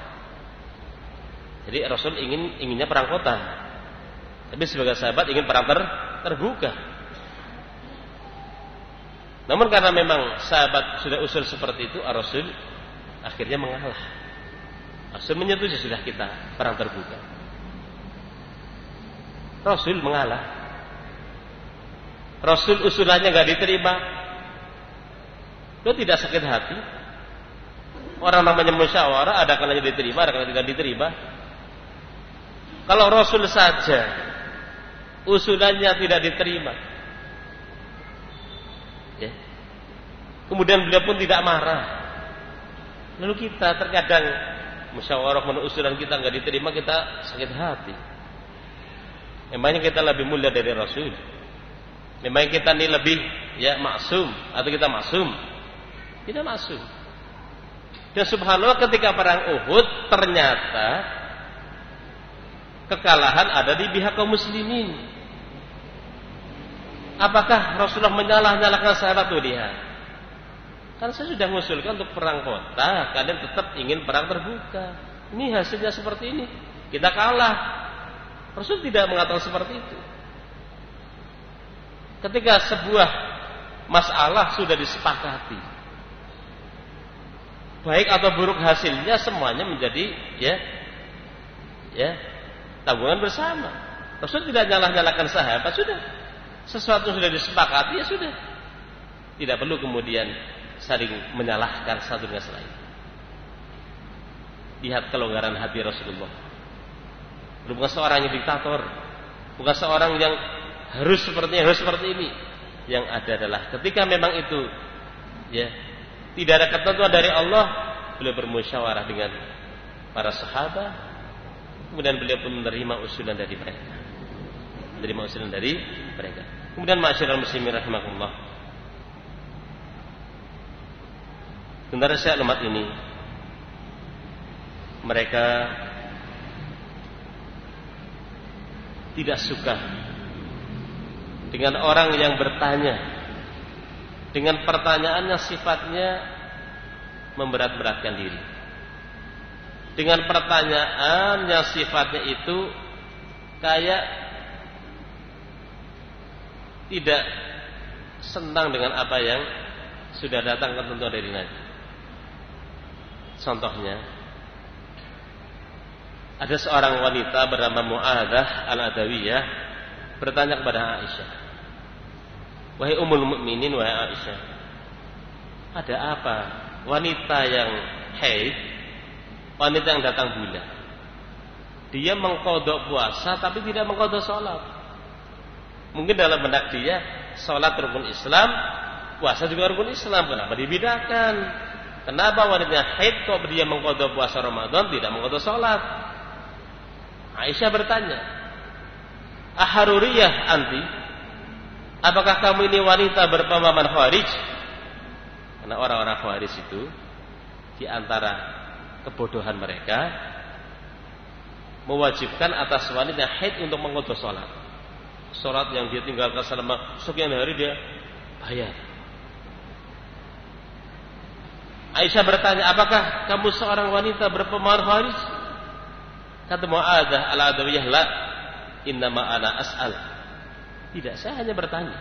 Jadi Rasul inginnya perang kota, tapi sebagai sahabat ingin perang terbuka. Namun karena memang sahabat sudah usul seperti itu, Rasul akhirnya mengalah. Rasul menyetujui, sudah kita perang terbuka. Rasul mengalah. Rasul usulannya nggak diterima. Dia tidak sakit hati. Orang namanya musyawarah, ada kalanya diterima, ada kalanya tidak diterima. Kalau Rasul saja usulannya tidak diterima, ya, kemudian beliau pun tidak marah. Lalu kita terkadang musyawarah menurut usulan kita nggak diterima, kita sakit hati. Memangnya kita lebih mulia dari Rasul? Memangnya kita ini lebih maksum atau kita maksum? Tidak maksum. Dan subhanallah, ketika perang Uhud ternyata kekalahan ada di pihak kaum muslimin. Apakah Rasulullah menyalah-nyalahkan sahabat? Tuh lihat, kan saya sudah mengusulkan untuk perang kota, kalian tetap ingin perang terbuka. Ini hasilnya seperti ini, kita kalah. Rasul tidak mengatakan seperti itu. Ketika sebuah masalah sudah disepakati, baik atau buruk hasilnya, semuanya menjadi tanggungan bersama. Rasul tidak nyalah-nyalahkan sahabat, sudah. Sesuatu sudah disepakati, ya sudah. Tidak perlu kemudian saling menyalahkan satu dengan selain. Lihat kelonggaran hati Rasulullah. Bukan seorang yang diktator, bukan seorang yang harus seperti ini. Yang ada adalah ketika memang itu tidak ada ketentuan dari Allah, beliau bermusyawarah dengan para sahabat, kemudian beliau pun menerima usulan dari mereka. Kemudian ma'asyiral muslimin rahimakumullah, generasi umat ini mereka tidak suka dengan orang yang bertanya dengan pertanyaan yang sifatnya memberat-beratkan diri, dengan pertanyaan yang sifatnya itu kayak tidak senang dengan apa yang sudah datang ketentuan dari Nabi. Contohnya, ada seorang wanita bernama Mu'adzah al-Adawiyah bertanya kepada Aisyah, wahai Ummul Mukminin, wahai Aisyah, ada apa wanita yang haid, wanita yang datang bulan, dia mengqadha puasa tapi tidak mengqadha sholat? Mungkin dalam benak dia, sholat rukun Islam, puasa juga rukun Islam. Kenapa dibedakan? Kenapa wanita haid kok dia mengqadha puasa Ramadan, tidak mengqadha sholat? Aisyah bertanya, aharuriyah anti? Apakah kamu ini wanita berpemahaman Khawarij? Karena orang-orang Khawarij itu, di antara kebodohan mereka, mewajibkan atas wanita haid untuk mengqadha sholat. Sholat yang dia tinggalkan selama sekian hari dia bayar. Aisyah bertanya, apakah kamu seorang wanita berpengaruh Khawarij? Kata Mu'adzah al-Adawiyah, la, innama ana as'al. Tidak, saya hanya bertanya.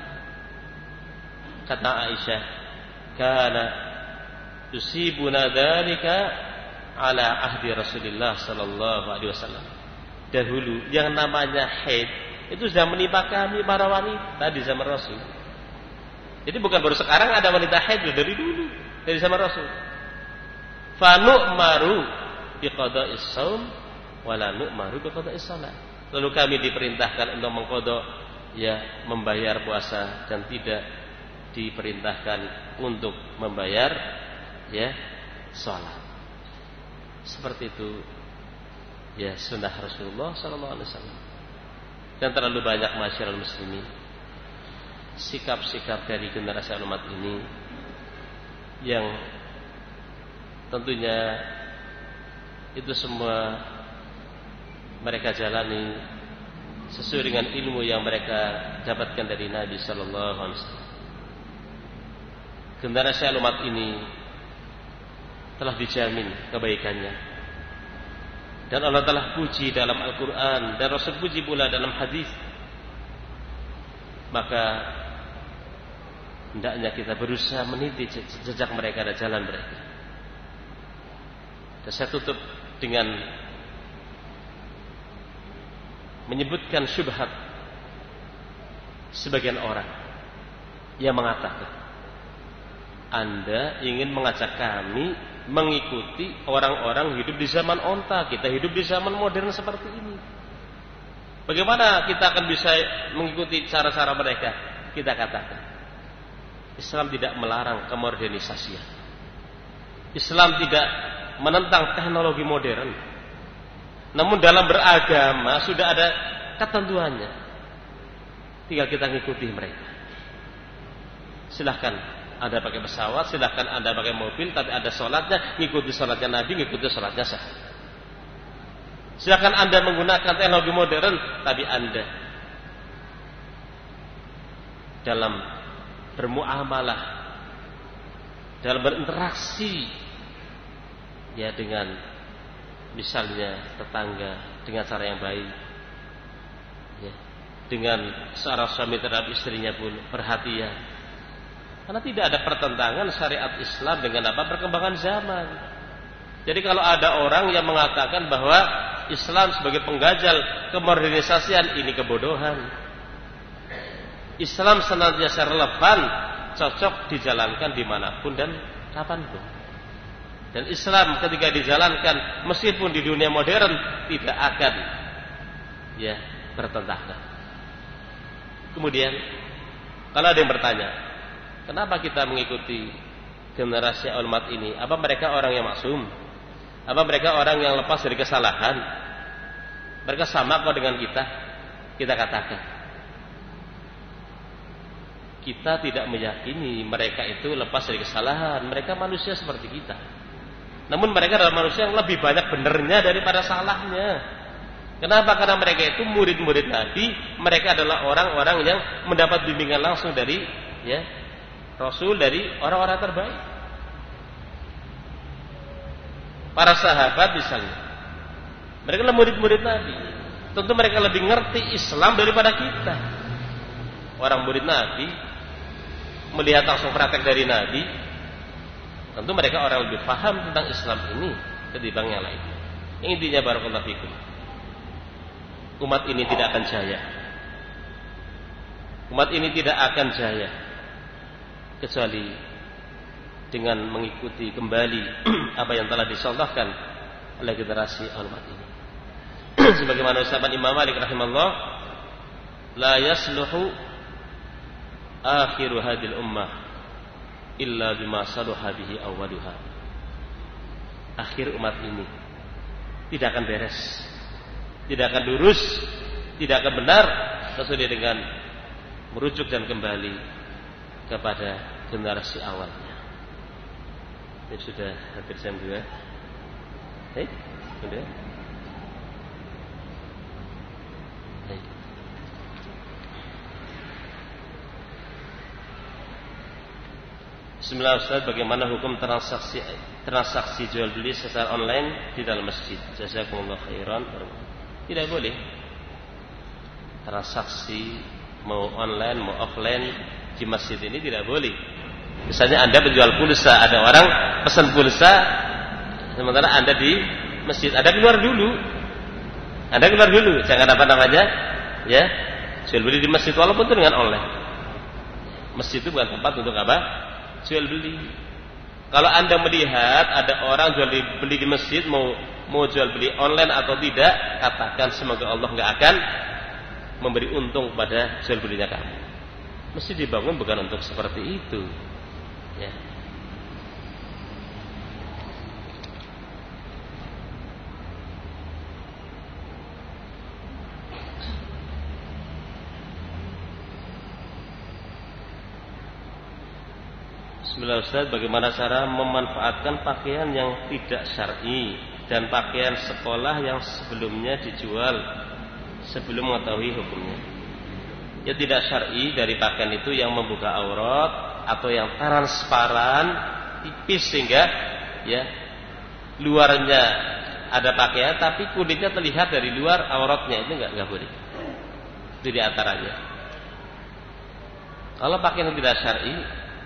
Kata Aisyah, kana tusibuna dzalika ala ahdi Rasulillah sallallahu alaihi wasallam. Dahulu yang namanya haid itu sudah menimpa kami para wanita di zaman Rasul. Jadi bukan baru sekarang ada wanita haid, dari dulu, dari zaman Rasul. Fa nu'maru biqada'is shaum wa la nu'maru biqada'is shalah. Lalu kami diperintahkan untuk mengqada, ya, membayar puasa, dan tidak diperintahkan untuk membayar, ya, salat. Seperti itu, ya, sunnah Rasulullah sallallahu alaihi wasallam. Dan terlalu banyak masyarakat muslimin sikap-sikap dari generasi umat ini yang tentunya itu semua mereka jalani sesuai dengan ilmu yang mereka dapatkan dari Nabi sallallahu alaihi wasallam. Generasi umat ini telah dijamin kebaikannya, dan Allah telah puji dalam Al-Quran, dan Rasul puji pula dalam hadis. Maka hendaknya kita berusaha meniti jejak mereka dan jalan mereka. Dan saya tutup dengan menyebutkan syubhat sebagian orang yang mengatakan, Anda ingin mengajak kami mengikuti orang-orang hidup di zaman onta, kita hidup di zaman modern seperti ini. Bagaimana kita akan bisa mengikuti cara-cara mereka? Kita katakan, Islam tidak melarang kemodernisasian. Islam tidak menentang teknologi modern. Namun dalam beragama sudah ada ketentuannya. Tinggal kita ngikuti mereka. Silahkan Anda pakai pesawat, silahkan Anda pakai mobil, tapi ada sholatnya, ngikuti sholatnya Nabi, ngikuti sholatnya sah. Silahkan Anda menggunakan teknologi modern, tapi Anda dalam bermuamalah, dalam berinteraksi, ya, dengan misalnya tetangga dengan cara yang baik, ya, dengan seorang suami terhadap istrinya pun perhatian, karena tidak ada pertentangan syariat Islam dengan apa perkembangan zaman. Jadi kalau ada orang yang mengatakan bahwa Islam sebagai pengganjal kemodernisasian, ini kebodohan. Islam senantiasa relevan, cocok dijalankan dimanapun dan kapanpun. Dan Islam ketika dijalankan meskipun di dunia modern tidak akan, ya, bertentangan. Kemudian kalau ada yang bertanya, kenapa kita mengikuti generasi umat ini? Apa mereka orang yang maksum? Apa mereka orang yang lepas dari kesalahan? Mereka sama kok dengan kita. Kita katakan, kita tidak meyakini mereka itu lepas dari kesalahan. Mereka manusia seperti kita. Namun mereka adalah manusia yang lebih banyak benernya daripada salahnya. Kenapa? Karena mereka itu murid-murid Nabi. Mereka adalah orang-orang yang mendapat bimbingan langsung dari, ya, Rasul, dari orang-orang terbaik. Para sahabat misalnya, mereka adalah murid-murid Nabi. Tentu mereka lebih ngerti Islam daripada kita. Orang murid Nabi melihat langsung praktek dari Nabi, tentu mereka orang lebih paham tentang Islam ini ketimbang yang lain. Intinya, barakallahu fikum, umat ini tidak akan jaya. Umat ini tidak akan jaya kecuali dengan mengikuti kembali apa yang telah dicontohkan oleh generasi umat ini. Sebagaimana ucapan Imam Malik rahimahullah, la yasluhu akhiru hadil ummah illa bima saluha bihi awwaluha. Akhir umat ini tidak akan beres, tidak akan lurus, tidak akan benar kecuali dengan merujuk dan kembali kepada generasi awalnya. Ini sudah hampir jam 2. Sudah. Bismillah Ustaz, bagaimana hukum transaksi jual beli secara online di dalam masjid? Jazakumullah khairan. Tidak boleh. Transaksi mau online mau offline di masjid ini tidak boleh. Misalnya Anda menjual pulsa, ada orang pesan pulsa sementara Anda di masjid, Anda keluar dulu. Jangan ya, jual beli di masjid walaupun itu dengan online. Masjid itu bukan tempat untuk jual beli. Kalau Anda melihat ada orang jual beli di masjid, mau jual beli online atau tidak, katakan semoga Allah nggak akan memberi untung pada jual belinya kamu. Mesti dibangun bukan untuk seperti itu. Ya. Bismillah Ustaz, bagaimana cara memanfaatkan pakaian yang tidak syar'i dan pakaian sekolah yang sebelumnya dijual sebelum mengetahui hukumnya? Ya, tidak syar'i dari pakaian itu yang membuka aurat atau yang transparan tipis sehingga ya luarnya ada pakaian tapi kulitnya terlihat dari luar auratnya, itu enggak boleh. Itu di antaranya. Kalau pakaian yang tidak syar'i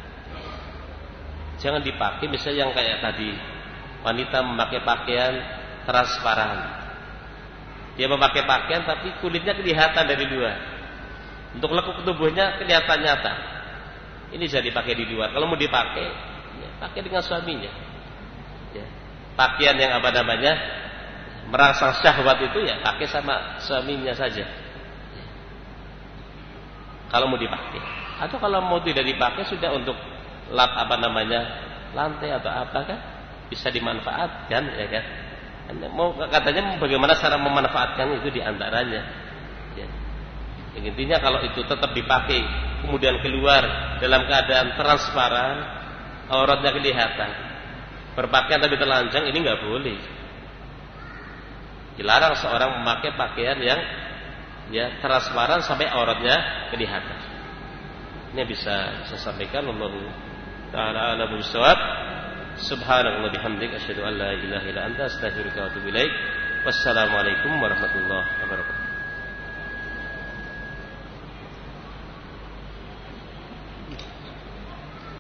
jangan dipakai, misalnya yang kayak tadi wanita memakai pakaian transparan. Dia memakai pakaian tapi kulitnya kelihatan dari luar. Untuk lekuk tubuhnya kelihatan nyata. Ini bisa dipakai di luar. Kalau mau dipakai, ya, pakai dengan suaminya. Ya. Pakaian yang merangsang syahwat itu ya pakai sama suaminya saja. Ya. Kalau mau dipakai. Atau kalau mau tidak dipakai sudah untuk lantai atau apa kan bisa dimanfaatkan, ya kan. Katanya bagaimana cara memanfaatkan itu diantaranya ya. Yang intinya kalau itu tetap dipakai kemudian keluar dalam keadaan transparan, auratnya kelihatan, berpakaian tapi telanjang, ini nggak boleh. Dilarang seorang memakai pakaian yang ya transparan sampai auratnya kelihatan. Ini bisa saya sampaikan. Allah Ta'ala ala bisawab. Subhanallah bihamdik asyhadu an la ilaha illa anta astaghfiruka wa atubu ilaik. Wassalamualaikum warahmatullahi wabarakatuh.